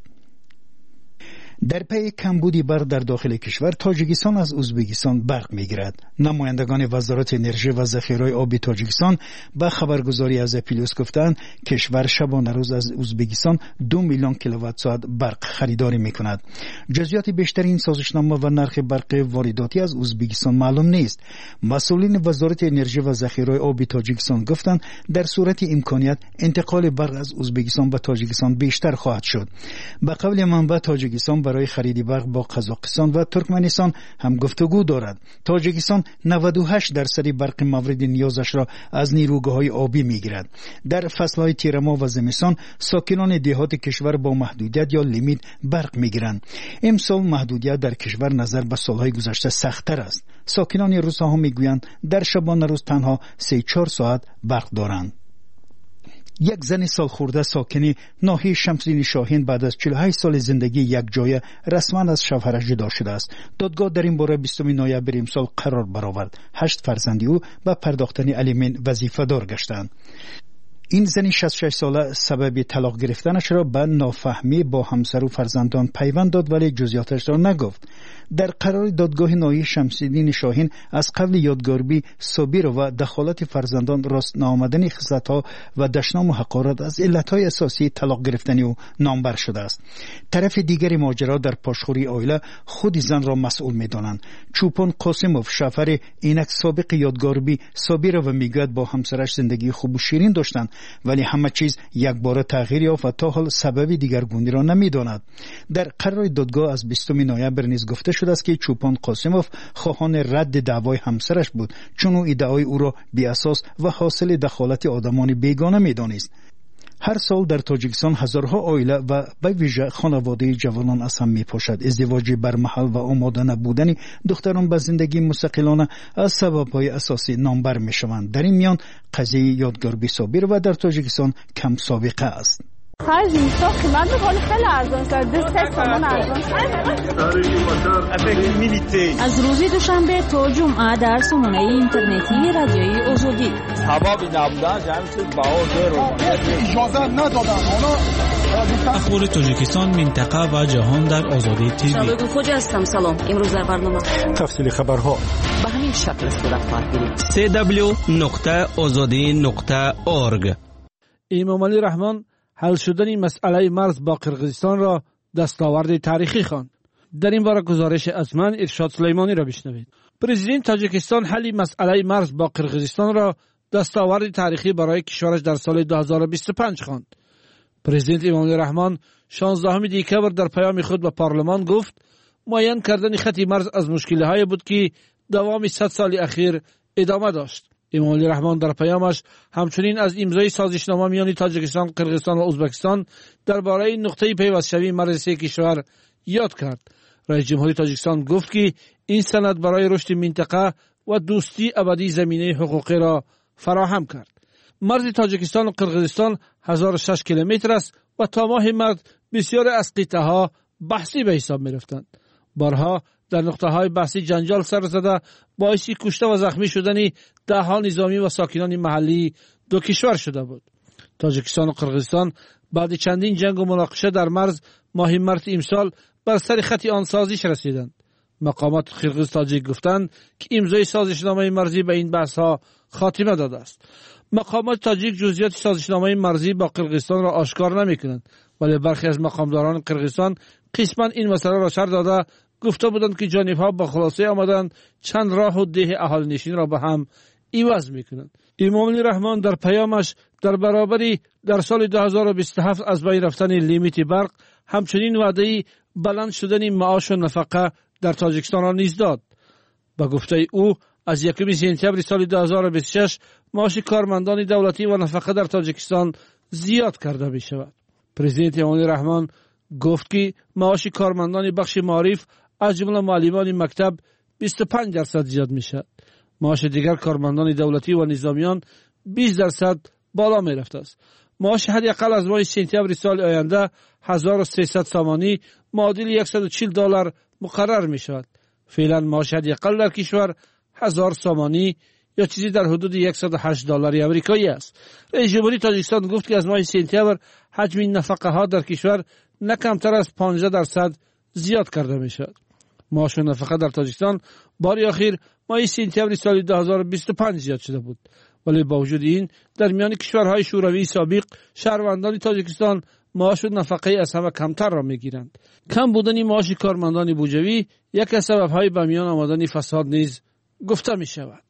در پی کمبودی برق در داخل کشور، تاجیکستان از ازبکستان برق میگیرد. نمایندگان وزارت انرژی و ذخیره آبی تاجیکستان به خبرگزاری از اپیلیوس گفتند کشور شبانه روز از ازبکستان 2 میلیون کیلووات ساعت برق خریداری میکند. جزئیات بیشتر این سازشنامه و نرخ برق وارداتی از ازبکستان معلوم نیست. مسئولین وزارت انرژی و ذخیره آبی تاجیکستان گفتند در صورت امکانیت انتقال برق از ازبکستان به تاجیکستان بیشتر خواهد شد. به قول منبع تاجیکستان برای خرید برق با قزاقستان و ترکمنستان هم گفتگو دارد. تاجیکستان 98% برق مورد نیازش را از نیروگاه‌های آبی میگیرد. در فصل‌های تیرما و زمستان ساکنان دهات کشور با محدودیت یا لیمیت برق میگیرند. امسال محدودیت در کشور نظر به سالهای گذشته سخت‌تر است. ساکنان روستاها میگویند در شبانه روز تنها 3-4 ساعت برق دارند. یک زن سال خورده ساکن ناحیه شمسدین شاهین بعد از 48 سال زندگی یک جای رسما از شوهرش جدا شده است. دادگاه در این باره 20 نوامبر امسال قرار برآورد. 8 فرزند او به پرداختن الیمن وظیفه دار گشتند. این زن 66 ساله سبب طلاق گرفتنش را به نافهمی با همسر و فرزندان پیوند داد ولی جزئیاتش را نگفت. در قرار دادگاه ناحیه شمسدین شاهین از قبل یادگاربی صابر و دخالت فرزندان راست نآمدن خصلت‌ها و دشنام و حقارت از علتهای اساسی طلاق گرفتن او نامبر شده است. طرف دیگر ماجرا در پاشخوری عائله خود زن را مسئول می‌دانند. چوپان قاسموف شوهر اینک سابق یادگاربی صابر و میگوید با همسرش زندگی خوب و شیرین داشتند ولی همه چیز یک بار تغییر یافت و تا حال سبب دیگرگونی را نمی‌داند. در قرار دادگاه از 20 نوامبر نیز گفته شده است که چوپان قاسموف خواهان رد دعوای همسرش بود چون او ادعای او را بی اساس و حاصل دخالت آدمان بیگانه می‌دانست. هر سال در تاجیکستان هزارها عائله و به ویژه خانواده جوانان از هم می‌پاشد. ازدواج برمحل و آماده نبودن دختران به زندگی مستقلانه از سبب‌های اساسی نامبر می‌شوند. در این میان قضیه یادگاربی صابر و در تاجیکستان کم سابقه است. خرج میشه قیمت بخوری خیلی ارزان شد. 2 تومان ارزان شد. از روز دوشنبه تا جمعه در سامانه اینترنتی رادیوی آزادی. سبب نبودن جمعیت بها اجازه ندادن. اخبار تاجیکستان، منطقه و جهان در آزادی تیوی. شبکه خوج هستم. سلام. امروز در برنامه تفصیل خبرها به همین شکل صورت خواهد گرفت. www.azadi.org امام علی رحمان حل شدن مسئله مرز با قرقیزستان را دستاورد تاریخی خواند. در این باره گزارش از من ارشاد سلیمانی را بشنوید. پرزیدنت تاجیکستان حل مسئله مرز با قرقیزستان را دستاورد تاریخی برای کشورش در سال 2025 خواند. پرزیدنت امام علی رحمان 16 دکتر در پیام خود به پارلمان گفت معین کردن خط مرز از مشکل‌های بود که دوام 100 سال اخیر ادامه داشت. امام علی رحمان در پیامش همچنین از امضای سازشنامه میان تاجیکستان، قرقیزستان و ازبکستان درباره نقطه پیوستشوی مرز سه کشور یاد کرد. رئیس جمهوری تاجیکستان گفت که این سند برای رشد منطقه و دوستی ابدی زمینه حقوقی را فراهم کرد. مرز تاجیکستان و قرقیزستان 1006 کیلومتر است و تا ماه مارس بسیار از قطعه‌ها بحثی به حساب می‌رفتند. بارها در نقطه‌های بحثی جنجال سر زده باعث کشته و زخمی شدن ده‌ها نظامی و ساکنان محلی دو کشور شده بود. تاجیکستان و قرقیزستان بعد چندین جنگ و مناقشه در مرز ماه مارس امسال بر سر خط آن سازش رسیدند. مقامات قرقیز تاجیک گفتند که امضای سازشنامه مرزی به این بحث‌ها خاتمه داده است. مقامات تاجیک جزئیات سازشنامه مرزی با قرقیزستان را آشکار نمی‌کنند، ولی برخی از مقامداران قرقیزستان قسماً این مسئله را سر داده گفته بودند که جانب‌ها با خلاصه آمدند چند راه و ده اهالی نشین را به هم عوض می‌کنند. امام علی رحمان در پیامش در برابری در سال 2027 از بین رفتن لیمیت برق همچنین وعده بلند شدن معاش و نفقه در تاجیکستان را نیز داد. با گفته او از 1 سپتامبر سال 2026 معاش کارمندان دولتی و نفقه در تاجیکستان زیاد کرده می شود. پرزیدنت امام علی رحمان گفت که معاش کارمندان بخش معارف از جمله معلمان مکتب 25% زیاد می شود. معاش دیگر کارمندان دولتی و نظامیان 20% بالا می رفته است. معاش حداقل از ماه سپتامبر سال آینده 1300 سامانی معادل $140 مقرر می شود. فعلا معاش حداقل در کشور 1000 سامانی یا چیزی در حدود $108 آمریکایی است. رئیس جمهوری تاجیکستان گفت که از ماه سپتامبر حجم نفقه ها در کشور نه کمتر از 15% زیاد کرده می شود. معاش و نفقه در تاجیکستان بار اخیر ماه سپتامبر سال 2025 زیاد شده بود، ولی با وجود این در میان کشورهای شوروی سابق شهروندان تاجیکستان معاش و نفقه از همه کمتر را میگیرند. کم بودن معاش کارمندان بودجوی یک از سبب‌های به میان آمدن فساد نیز گفته می شود.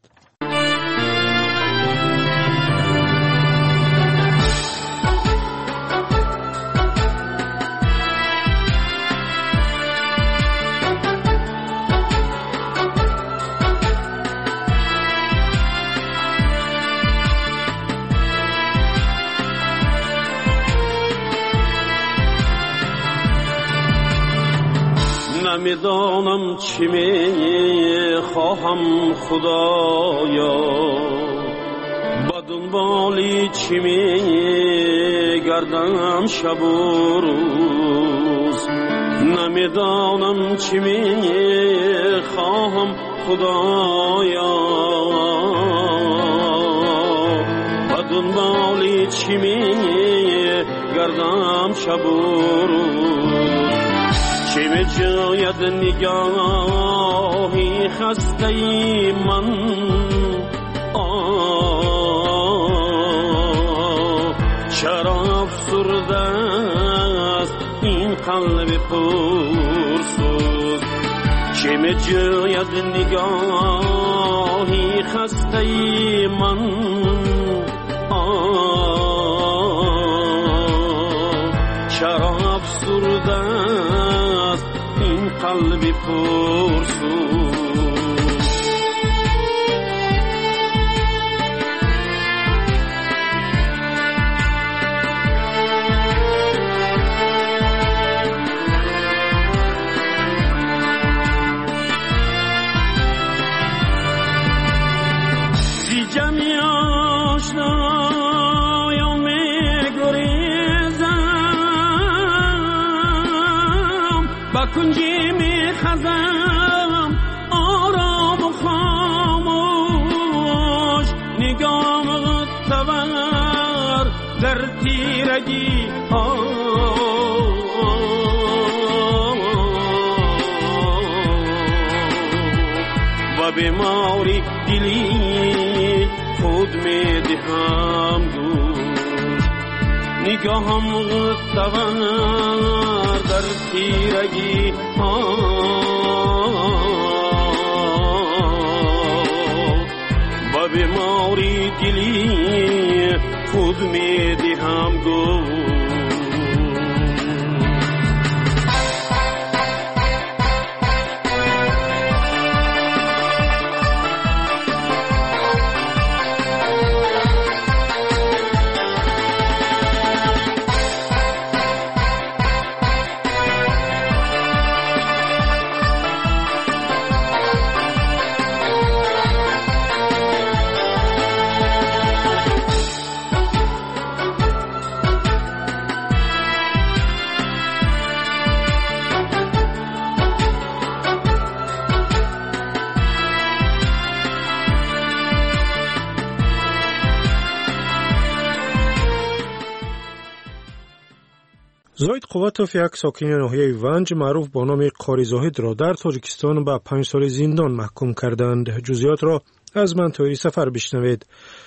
نمیدانم چی میخواهم خدایا، با دنبالی چی میگردم شب و روز. نمیدانم چی میخواهم خدایا، با دنبالی چی میگردم شب و روز. چه می جاید نگاهی خسته ای من، چرا افسرده است این قلب پرسوز. چه می جاید نگاهی خسته ای من، چرا افسرده است این قلب پرسوز. زی جمعی آشنایان می‌گریزم، با کنجی می‌خزم آرام و خاموش. نگاه تبر در تیرگی و بیماری دلی خود می‌دهم گوش. نگاهم غطوان در تیرگی با بیماری دلی خود می دهم گفت زاید قواتوف یک ساکن ناحیه ونج معروف با نام قاری زاهد را در تاجیکستان به 5 سال زندان محکوم کردند. جزئیات را از من توی سفر بشنوید.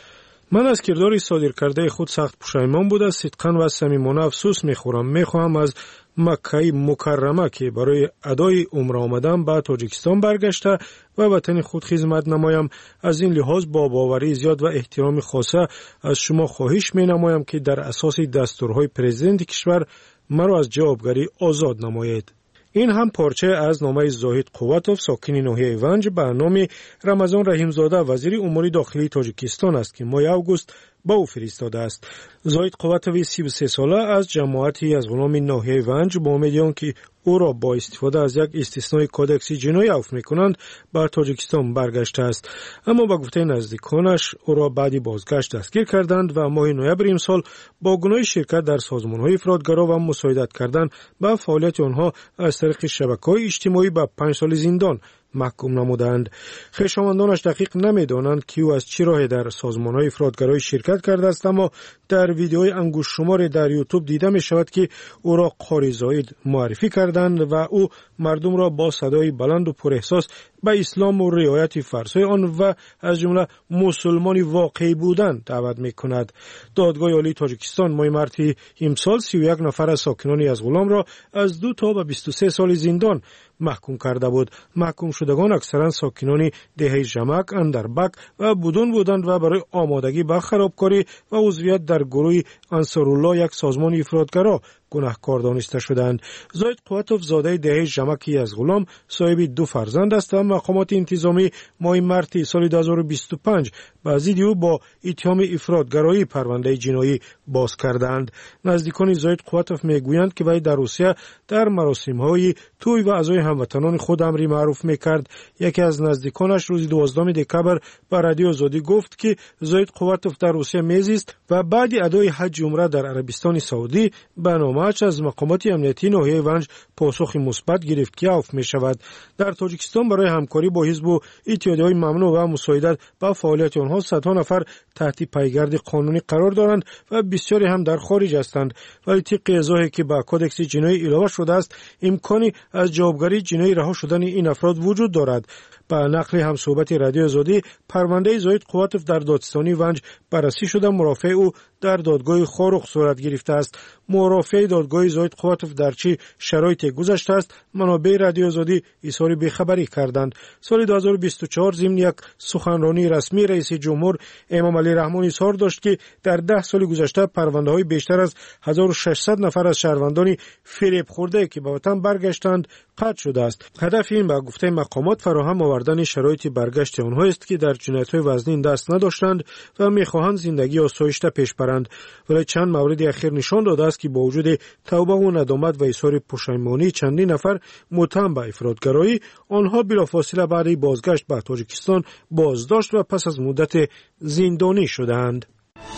من از کردار صادر کرده خود سخت پشیمان بوده، صدقاً و صمیمانه افسوس میخورم از مکه مکرمه که برای ادای عمره آمدم به تاجیکستان برگشته و وطن خود خدمت نمایم. از این لحاظ با باوری زیاد و احترام خاصه از شما خواهش می نمایم که در اساس دستورهای پرزیدنت کشور مرا از جوابگری آزاد نمایید. این هم پارچه از نامه زاهد قواتوف ساکن ناحیه ونج به نام رمضان رحیمزاده وزیر امور داخلی تاجیکستان است که ماه اوگوست با او فرستاده است. زاهد قواتوف 33 ساله از جماعتی از غلام ناحیه ونج با امیدیان که او را با استفاده از یک استثنای کودکس جنایی عفو میکنند به تاجیکستان برگشته است، اما با گفته نزدیکانش او را بعد بازگشت دستگیر کردند و ماه نوامبر امسال با گناه شرکت در سازمان‌های افراطگرا و مساعدت کردن به فعالیت آنها از طریق شبکه‌های اجتماعی به 5 سال زندان محکوم نمودند. خویشاوندانش دقیق نمیدانند که او از چه راهی در سازمان‌های افراطگرایی شرکت کرده است، اما در ویدیوهای انگشت شمار در یوتیوب دیده می شود که او را قاری زاهد معرفی کردند و او مردم را با صدای بلند و پر احساس به اسلام و رعایت فرض‌های آن و از جمله مسلمانی واقعی بودن دعوت می کند. دادگاه عالی تاجیکستان ماه مارس امسال 31 نفر از ساکنان از غلام را از 2 تا به 23 سال زندان محکوم کرده بود. محکوم شدگان اکثرا ساکنان دهه ژمک، اندربک و بودون بودند و برای آمادگی به خرابکاری و عضویت در گروه انصارالله، یک سازمان افراطگرا، گناهکار دانسته شدند. زاید قواتوف زاده دهه ژمکی از غلام صاحب 2 فرزند است و مقامات انتظامی ماه مارس سال 2025 به ضد او با اتهام افراطگرایی پرونده جنایی باز کردند. نزدیکان زاید قواتوف میگویند که وی در روسیه در مراسم‌های توی و اعضای هموطنان خود امری معروف میکرد. یکی از نزدیکانش روز 12 دکمبر به رادیو آزادی گفت که زاید قواتوف در روسیه میزیست و بعد ادای حج عمره در عربستان سعودی به نامه‌اش از مقامات امنیتی ناحیه ونج پاسخ مثبت گرفت که عفو می‌شود. در تاجیکستان برای همکاری با حزب و اتحادیه‌های ممنوع و مساعدت با فعالیت آنها صدها نفر تحت پیگرد قانونی قرار دارند و بسیاری هم در خارج هستند، ولی طبق اظهاری که به کدکس جنایی علاوه شده است امکانی از جوابگری جنایی رها شدن این افراد وجود دارد. با نقل همصحبت رادیو آزادی پرونده زاید قواتوف در دادستانی ونج بررسی شده، مرافع او در دادگاه خاروق صورت گرفته است. مرافع دادگاه زاید قواتوف در چه شرایطی گذشته است منابع رادیو آزادی اظهار بیخبری کردند. سال 2024 ضمن یک سخنرانی رسمی رئیس جمهور امام علی رحمانی اظهار داشت که در 10 سال گذشته پرونده‌های بیشتر از 1600 نفر از شهروندان فریب خورده که به وطن برگشتند قطع شده است. هدف این به گفته مقامات فراهم آوردن شرایط برگشت آنها است که در جنایت‌های وزنین دست نداشتند و می‌خواهند زندگی آسایشته پیش برند. ولی چند مورد اخیر نشان داده است که با وجود توبه و ندامت و اظهار پشیمانی چندین نفر متهم به افراطگرایی، آنها بلافاصله بعد بازگشت به تاجیکستان بازداشت و پس از مدت زندانی شدند.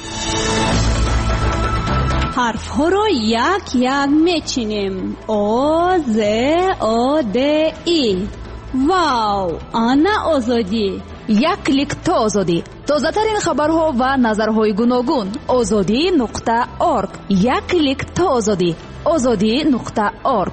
حرف ها را یک یک میچینیم. آ ز آ د ای. واو، آنا آزادی. یک کلیک تا آزادی. تازه ترین خبرها و نظرهای گوناگون. azadi.org. یک کلیک تا آزادی. azadi.org.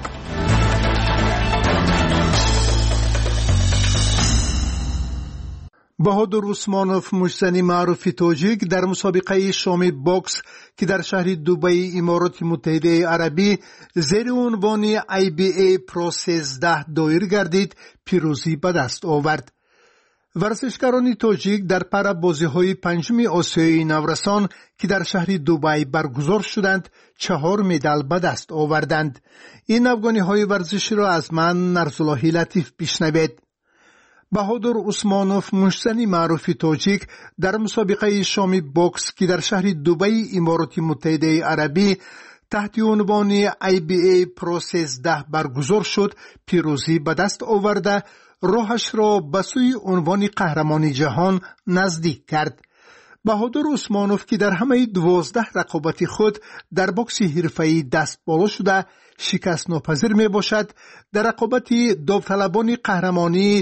بهادر عثمانوف مشتزنی معروف تاجیک در مسابقه شامی باکس که در شهر دبی امارات متحده عربی زیر عنوان IBA پرو 13 دایر گردید پیروزی به دست آورد. ورزشکاران تاجیک در پربازی‌های پنجم آسیای نورسان که در شهر دبی برگزار شدند 4 مدال به دست آوردند. این افغانی‌های ورزشی را از من نرسالله لطیف بشنوید. بهادر عثمانوف مشتزنی معروف تاجیک در مسابقه شامی باکس که در شهر دبی امارات متحده عربی تحت عنوان IBA پرو 13 برگزار شد پیروزی به دست آورده راهش را به سوی عنوان قهرمان جهان نزدیک کرد. بهادر عثمانوف که در همه 12 رقابت خود در باکس حرفه‌ای دست بالا شده شکست ناپذیر می باشد، در رقابت داوطلبان قهرمانی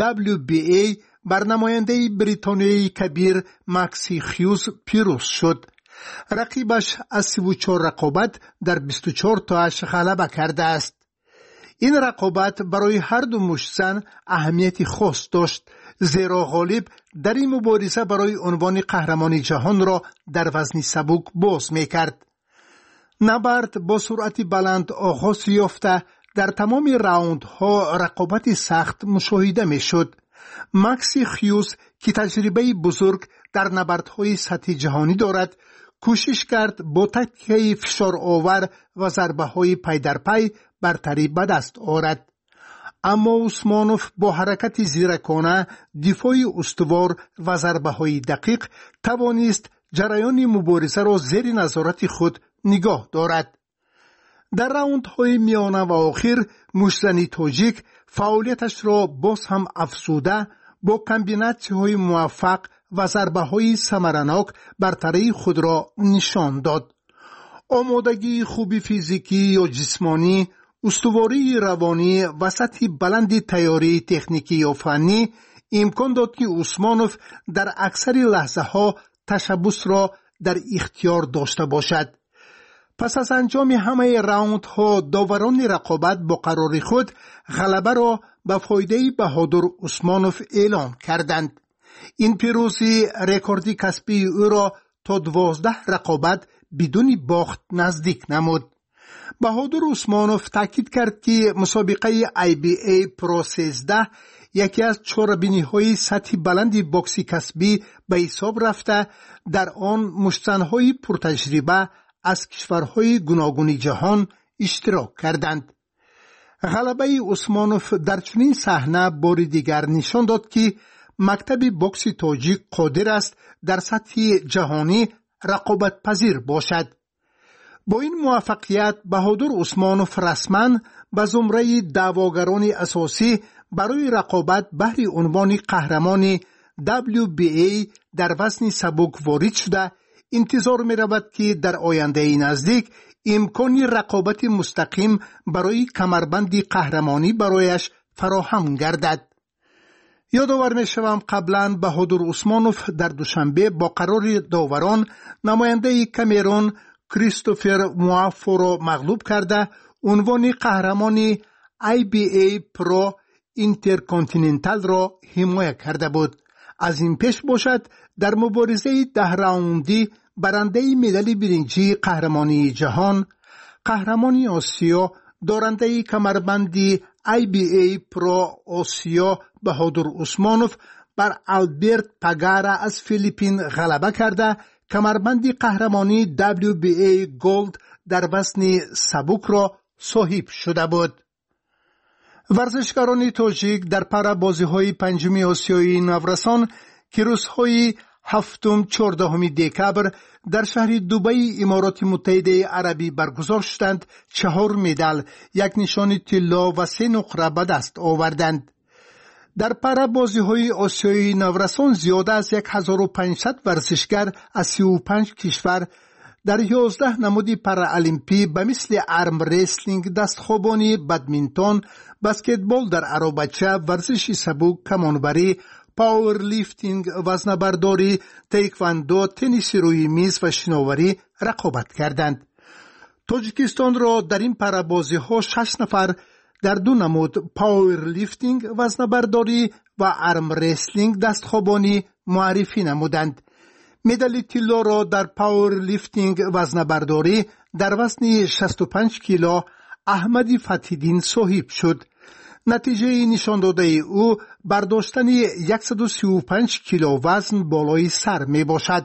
WBA بر نماینده بریتانیایی کبیر مکسی هیوز پیروز شد. رقیبش از 34 رقابت در 24 تاش غلبه کرده است. این رقابت برای هر دو مشتزن اهمیتی خاص داشت، زیرا غالب در این مبارزه برای عنوان قهرمانی جهان را در وزن سبک باز می کرد. نبرد با سرعت بلند آغاز یافته در تمام راوندها رقابت سخت مشاهده می شد. مکسی هیوز که تجربه بزرگ در نبردهای سطح جهانی دارد کوشش کرد با تکیه فشار آور و ضربه های پی در پی برتری به دست آورد. اما عثمانوف با حرکت زیرکانه، دفاع استوار و ضربه های دقیق توانست جریان مبارزه را زیر نظارت خود نگاه دارد. در راوندهای میانه و آخر مشتزنی تاجیک فعالیتش را باز هم افزوده با کمبیناسی‌های موفق و ضربه‌های ثمرناک برتری خود را نشان داد. آمادگی خوبی فیزیکی یا جسمانی، استواری روانی و سطح بلند تیاری تکنیکی یا فنی امکان داد که عثمانوف در اکثر لحظه‌ها تشبث را در اختیار داشته باشد. پس از انجام همه راوندها داوران رقابت با قرار خود غلبه را به فایده بهادر عثمانوف اعلام کردند. این پیروزی رکوردی کسبی او را تا 12 رقابت بدون باخت نزدیک نمود. بهادر عثمانوف تاکید کرد که مسابقه IBA پرو 13 یکی از چهاربینی‌های سطح بلند باکسی کسبی به حساب رفته، در آن مشتزن‌های پرتجربه از کشورهای گوناگون جهان اشتراک کردند. غلبه عثمانوف در چنین صحنه بار دیگر نشان داد که مکتب باکس تاجیک قادر است در سطح جهانی رقابت پذیر باشد. با این موفقیت بهادر عثمانوف رسما به زمره دعواگران اساسی برای رقابت بهر عنوان قهرمان WBA در وزن سبک وارد شده. انتظار می رود که در آینده نزدیک امکان رقابت مستقیم برای کمربند قهرمانی برایش فراهم گردد. یادآور می شوم قبلا بهادر عثمانوف در دوشنبه با قرار داوران نماینده کامرون کریستوفر موافو را مغلوب کرده عنوان قهرمان IBA پرو اینترکانتیننتال را حمایت کرده بود. از این پیش باشد در مبارزه 10 راوندی برنده مدال برنجی قهرمانی جهان، قهرمانی آسیا، دارنده کمربندی IBA پرو آسیا بهادر عثمانوف بر آلبرت پاگارا از فیلیپین غلبه کرده کمربندی قهرمانی WBA گولد در وزن سبک را صاحب شده بود. ورزشکاران تاجیک در پربازی‌های پنجم آسیای نورسان که روزهای 7-14 دکبر در شهر دبی امارات متحده عربی برگزار شدند 4 مدال، 1 نشان طلا و 3 نقره به دست آوردند. در پربازی‌های آسیای نورسان زیاده از 1500 ورزشکار از 35 کشور در 11 نمود پارالمپی به مثل آرم ریسلینگ، دستخوابانی، بدمینتون، بسکتبال در عربچه، ورزش سبک، کمانبری، پاور لیفتینگ، وزنه‌برداری، تایکواندو، تنیس روی میز و شناوری رقابت کردند. تاجیکستان را در این پربازی‌ها 6 نفر در دو نمود پاور لیفتینگ وزنه‌برداری و آرم رسلینگ دستخوابانی معرفی نمودند. مدال طلا را در پاور لیفتینگ وزنه‌برداری در وزن 65 کیلو احمد فتح‌الدین صاحب شد. نتیجه نشان داده او برداشتن 135 کیلو وزن بالای سر می باشد.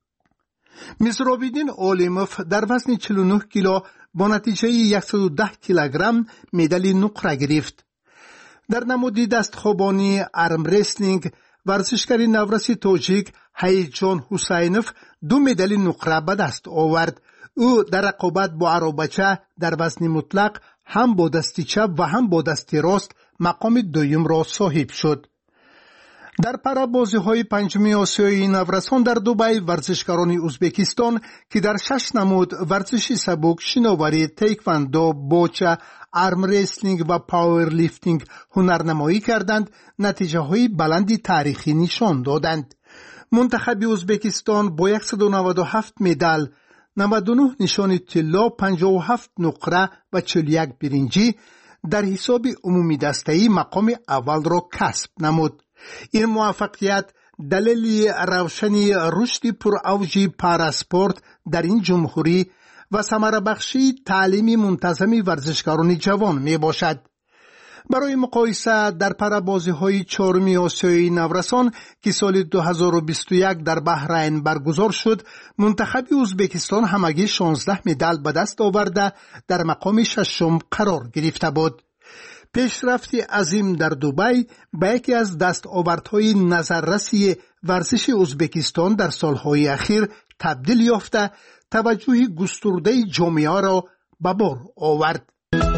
مزرابیدین عالموف در وزن 49 کیلو با نتیجه 110 کیلوگرم مدال نقره گرفت. در نمود دستخوابانی آرم رسلینگ ورزشکار نورس تاجیک هیجان حسینوف 2 مدال نقره به دست آورد. او در رقابت با عربچه در وزن مطلق هم با دست چپ و هم با دست راست مقام دوم را صاحب شد. در پربازی‌های پنجم آسیای نورسان در دبی ورزشکاران ازبکستان که در 6 نمود ورزش سبک، شناوری، تایکواندو، بوچه، آرم رسلینگ و پاور لیفتینگ هنرنمایی کردند، نتیجه‌های بلندی تاریخی نشان دادند. منتخب ازبکستان با 197 مدال، 99 نشان طلا، 57 نقره و 41 برنجی در حساب عمومی دسته‌ای مقام اول را کسب نمود. این موفقیت دلیل روشنی رشد پرآوج پاراسپورت در این جمهوری و ثمره بخشی تعلیم منتظم ورزشکاران جوان می باشد. برای مقایسه در پربازی‌های 4 آسیای نورسان که سال 2021 در بحرین برگزار شد، منتخب ازبکستان همگی 16 مدال به دست آورده در مقام 6 قرار گرفته بود. پیشرفت عظیم در دبی به یکی از دستاوردهای نظررسی ورزش ازبکستان در سالهای اخیر تبدیل یافته، توجه گسترده جامعه را به بار آورد.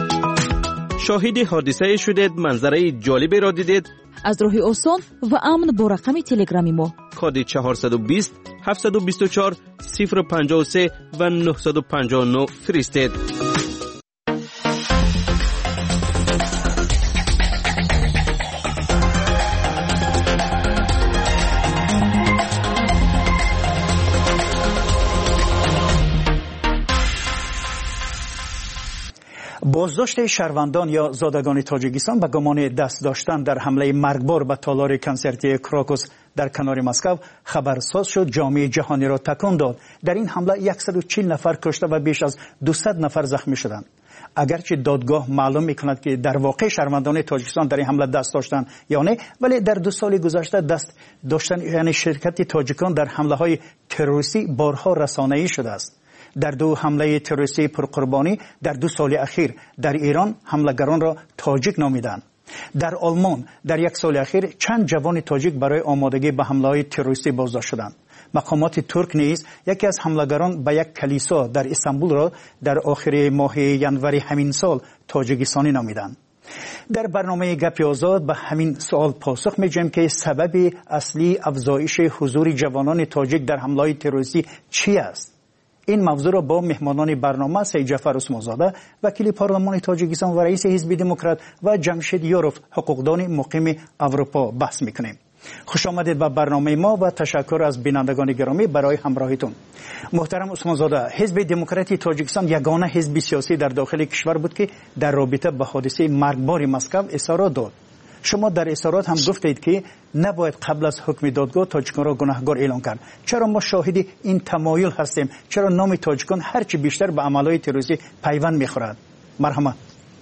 شاهد حادثه شدید، منظره جالبی را دیدید؟ از راه آسان و امن با رقم تلگرامی ما کد 420 724 053 و 959 فرستید. بازداشت شهروندان یا زادگان تاجیکستان به گمان دست داشتن در حمله مرگبار به تالار کنسرتی کراکوس در کنار مسکو خبرساز شد، جامعه جهانی را تکان داد. در این حمله 140 نفر کشته و بیش از 200 نفر زخمی شدند. اگرچه دادگاه معلوم می‌کند که در واقع شهروندان تاجیکستان در این حمله دست داشتن یا نه، ولی در 2 سال گذشته دست داشتن یعنی شرکت تاجیکان در حمله‌های تروریستی بارها رسانه‌ای شده است. در 2 حمله تروریستی پرقربانی در 2 سال اخیر در ایران حملگران را تاجیک نامیدند. در آلمان در 1 سال اخیر چند جوان تاجیک برای آمادگی به حمله‌های تروریستی بازداشت شدند. مقامات ترک نیز یکی از حملگران به یک کلیسا در استانبول را در آخر ماه ینوری همین سال تاجیکستانی نامیدند. در برنامه گپ آزاد به همین سوال پاسخ می‌دهیم که سبب اصلی افزایش حضور جوانان تاجیک در حمله‌های تروریستی چی است؟ این موضوع را با مهمانان برنامه سید جعفر عثمانزاده وکیل پارلمان تاجیکستان و رئیس حزب دموکرات و جمشید یوروف حقوقدان مقیم اروپا بحث می‌کنیم. خوش آمدید به برنامه ما و تشکر از بینندگان گرامی برای همراهیتون. محترم عثمانزاده، حزب دموکراتی تاجیکستان یگانه حزب سیاسی در داخل کشور بود که در رابطه با حادثه مرگبار مسکو اظهارات داد. شما در اظهارات هم گفتید که نباید قبل از حکم دادگاه تاجیکان را گناهکار اعلام کرد. چرا ما شاهد این تمایل هستیم؟ چرا نام تاجیکان هرچی بیشتر به عملهای تروریستی پیوند می‌خورد؟ مرحمت.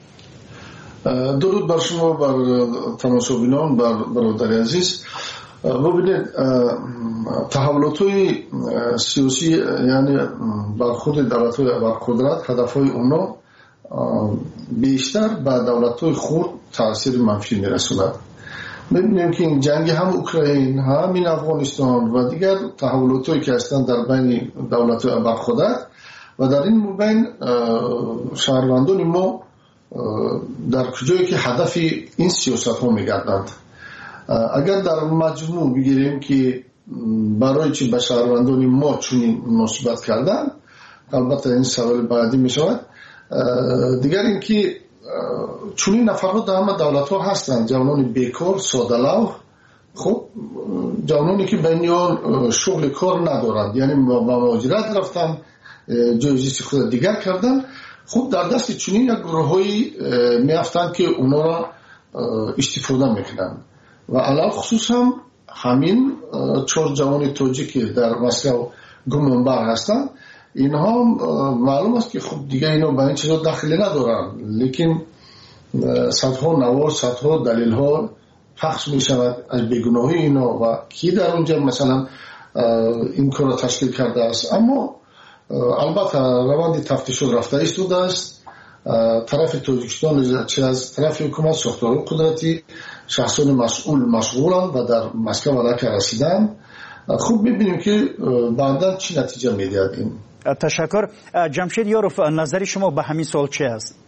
درود بر شما، بر تماشابینان، بر برادر عزیز. ببینید، تحولات‌های سیاسی یعنی بر خود دولت‌های بر قدرت، هدف‌های اونا بیشتر به دولت‌های خود تاثیر منفی می‌رساند. می‌بینیم که این جنگ هم اوکراین، هم افغانستان و دیگر تحولات‌هایی که هستند در بین دولت‌های بر قدرت و در این بین شهروندان ما در کجایی که هدف این سیاست‌ها می‌گردند. اگر در مجموع بگیریم که برای چی به شهروندان ما چنین مناسبت کردن، البته این سوال بعدی می‌شود. دیگر اینکه چنین نفرها در همه دولت‌ها هستند، جوانان بیکار، ساده‌لوح، خب جوانانی که بینیان شغل کار ندارند، یعنی با مهاجرت رفتن، جایزی خود دیگر کردن. خود در دست چنین یک گروه‌هایی میافتند که اونا را استفاده میکنند و علاوه خصوص هم همین 4 جوان تاجیک در مسکو گمانبر هستند. اینها معلوم است که خب دیگه اینا به این چیزا دخلی ندارن، لیکن صدها نوار، صدها دلیل ها پخش می شود از بیگناهی اینا و کی در اونجا مثلا این کار را تشکیل کرده است. اما البته روند تفتیشات رفته ایستاده است. طرف تاجیکستان چه از طرف حکومت، ساختارهای قدرتی، شخصان مشغولند و در مسکو علاقه رسیدن. خوب ببینیم که بعدا چی نتیجه میدهد این. تشکر. جمشید یاروف، نظر شما به همین سوال چه است؟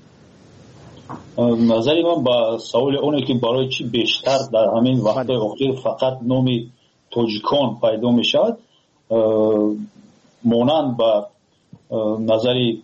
نظری من با سوال اونه که برای چی بیشتر در همین وقت اخیر فقط نامی تاجیکان پیدا می شود، مانند با نظری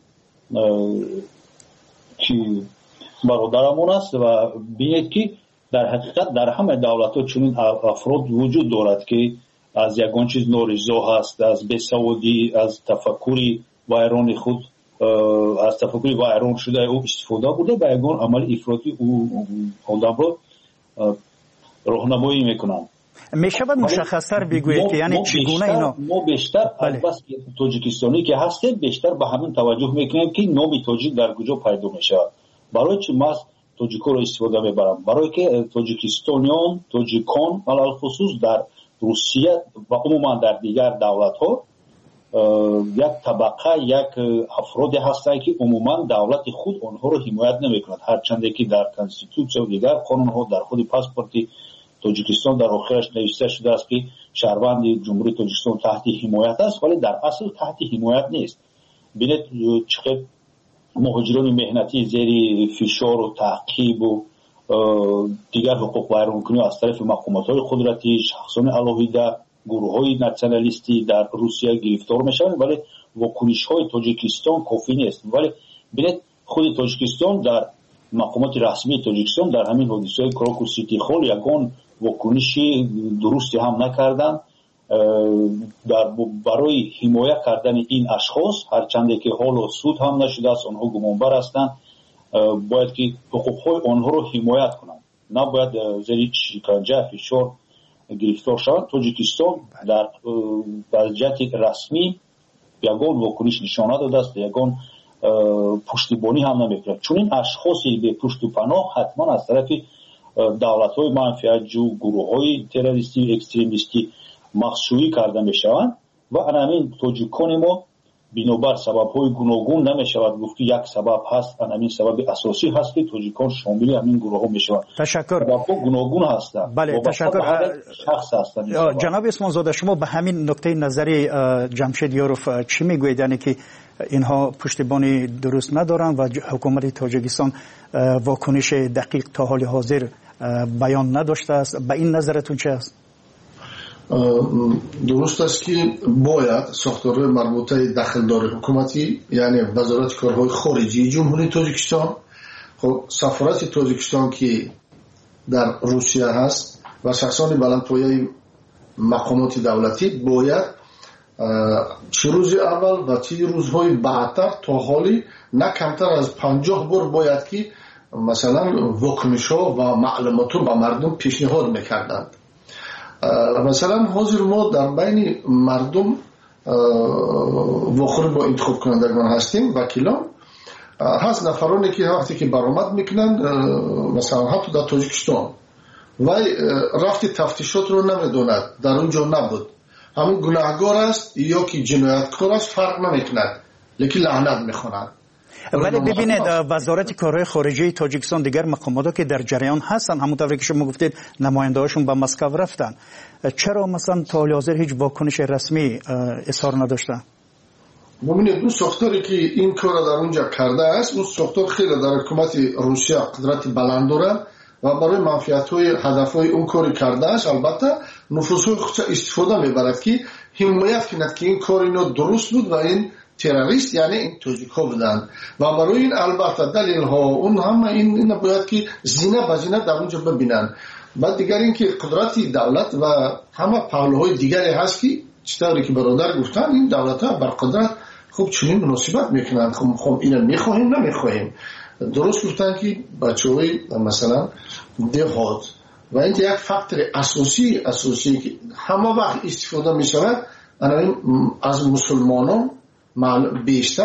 که برادرمون است و بینید که در حقیقت در همه دولت ها چنین افراد وجود دارد که از یگان چیز نارضا هست، از بیسوادی، از تفکری ویران خود، از تفکری ویران شده او استفاده بوده به یگان عمل افراطی او آدم را راهنمایی میکنند. میشود مشخص‌تر بگویید که یعنی چگونه اینا ما بیشتر بس تاجیکستانی که هستیم بیشتر به همین توجه میکنیم که نام تاجیک در کجا پیدا میشه. برای چی ما تاجیک‌ها را استفاده میبرم؟ برای که تاجیکستانیان، تاجیکان علل خصوص در روسیه و عموما در دیگر دولت‌ها یک طبقه، یک افرادی هستند که عموما دولت خود آنها را حمایت نمیکند، هرچند که در کانستیتوسیون و دیگر قانون‌ها در خود پاسپورت تاجیکستان در آخرش نوشته شده است که شهروند جمهوری تاجیکستان تحت حمایت است، ولی در اصل تحت حمایت نیست. ببینید چقدر مهاجران مهنتی زیر فشار و تعقیب و دیگر حقوق ویرانکنی از طرف مقامات‌های قدرتی، شخصان علاویده، گروه‌های ناسیونالیستی در روسیه گرفتار میشوند، ولی واکنش‌های تاجیکستان کافی نیست. ولی ببینید خود تاجیکستان در مقامات رسمی تاجیکستان در همین حادثه کراکو سیتی خال یگان واکنشی درستی هم نکردند برای حمایت کردن این اشخاص، هرچند که حال سود هم نشده است، آنها گمانبر هستند. باید که حقوق‌های آنها رو حمایت کنند، نباید زیر شکنجه فشار گرفتار شوند. تاجیکستان در وضعیت رسمی یگان واکنش نشان داده است، یگان پشتیبانی هم نمی‌کند. چون این اشخاصی به پشت و پناه حتما از طرف دولت‌های منفعت‌جو، گروه‌های تروریستی و اکستریمیستی مخشویی کرده می‌شوند و همین تاجیکان ما بنابر سبب‌های گوناگون نمی‌شود گفت یک سبب هست، همین سبب اساسی هست که تاجیکان شامل همین گروه‌ها می‌شوند. تشکر. سبب‌ها گوناگون هستند. بله، تشکر. شخص هستند. جناب اسمانزاده، شما به همین نکته نظری جمشید یاروف چی میگویید؟ یعنی که اینها پشتیبانی درست ندارند و حکومت تاجیکستان واکنش دقیق تا حال حاضر بیان نداشته است. به این نظرتون چه است؟ درست است که باید ساختارهای مربوطه دخلدار حکومتی، یعنی وزارت کارهای خارجی جمهوری تاجیکستان، خب سفارت تاجیکستان که در روسیه هست و شخصان بلندپایه مقامات دولتی باید چه روز اول و چه روزهای بعدتر تا حالی نه کمتر از 50 بار باید که مثلا واکنش‌ها و معلومات رو به مردم پیشنهاد میکردند. مثلا حاضر ما در بین مردم واخور با انتخاب کنندگان هستیم، وکیلان هست، نفرانی که وقتی که برآمد میکنن مثلا حتی در تاجیکستان و رفت تفتیشات رو نمیدوند، در اونجا نبود، همون گناهگار است یا که جنایتکار است فرق نمیکند، لیکن لعنت میخواند. ولی ببینید وزارت کارهای خارجه تاجیکستان دیگر مقاماتی که در جریان هستن، همونطور که شما گفتید نماینده‌هاشون به مسکو رفتن، چرا مثلا تا حال حاضر هیچ واکنش رسمی اظهار نداشتن؟ ببینید اون ساختاری که این کار در اونجا کرده است، اون ساختار خیلی در حکومت روسیه قدرت بلند داره و برای منفعت‌های هدف‌های اون کاری کرده است. البته نفوذهای خودش استفاده میبرد که حمایت کند که این کار اینو درست بود و این تروریست یعنی این تاجیک‌ها بودند و برای این البته دلیل ها اون هم این باید که زینه به زینه در اونجا ببینن. بعد دیگر این که قدرت دولت و همه پهلوهای دیگری هست که چطوری که برادر گفتن این دولت ها بر قدرت خب چنین مناسبت میکنند. خب اینو میخواهیم نمیخواهیم. درست گفتن که بچه‌های مثلا دهات و این یک فاکتور اساسی که همه وقت استفاده میشود از مسلمانان بیشتر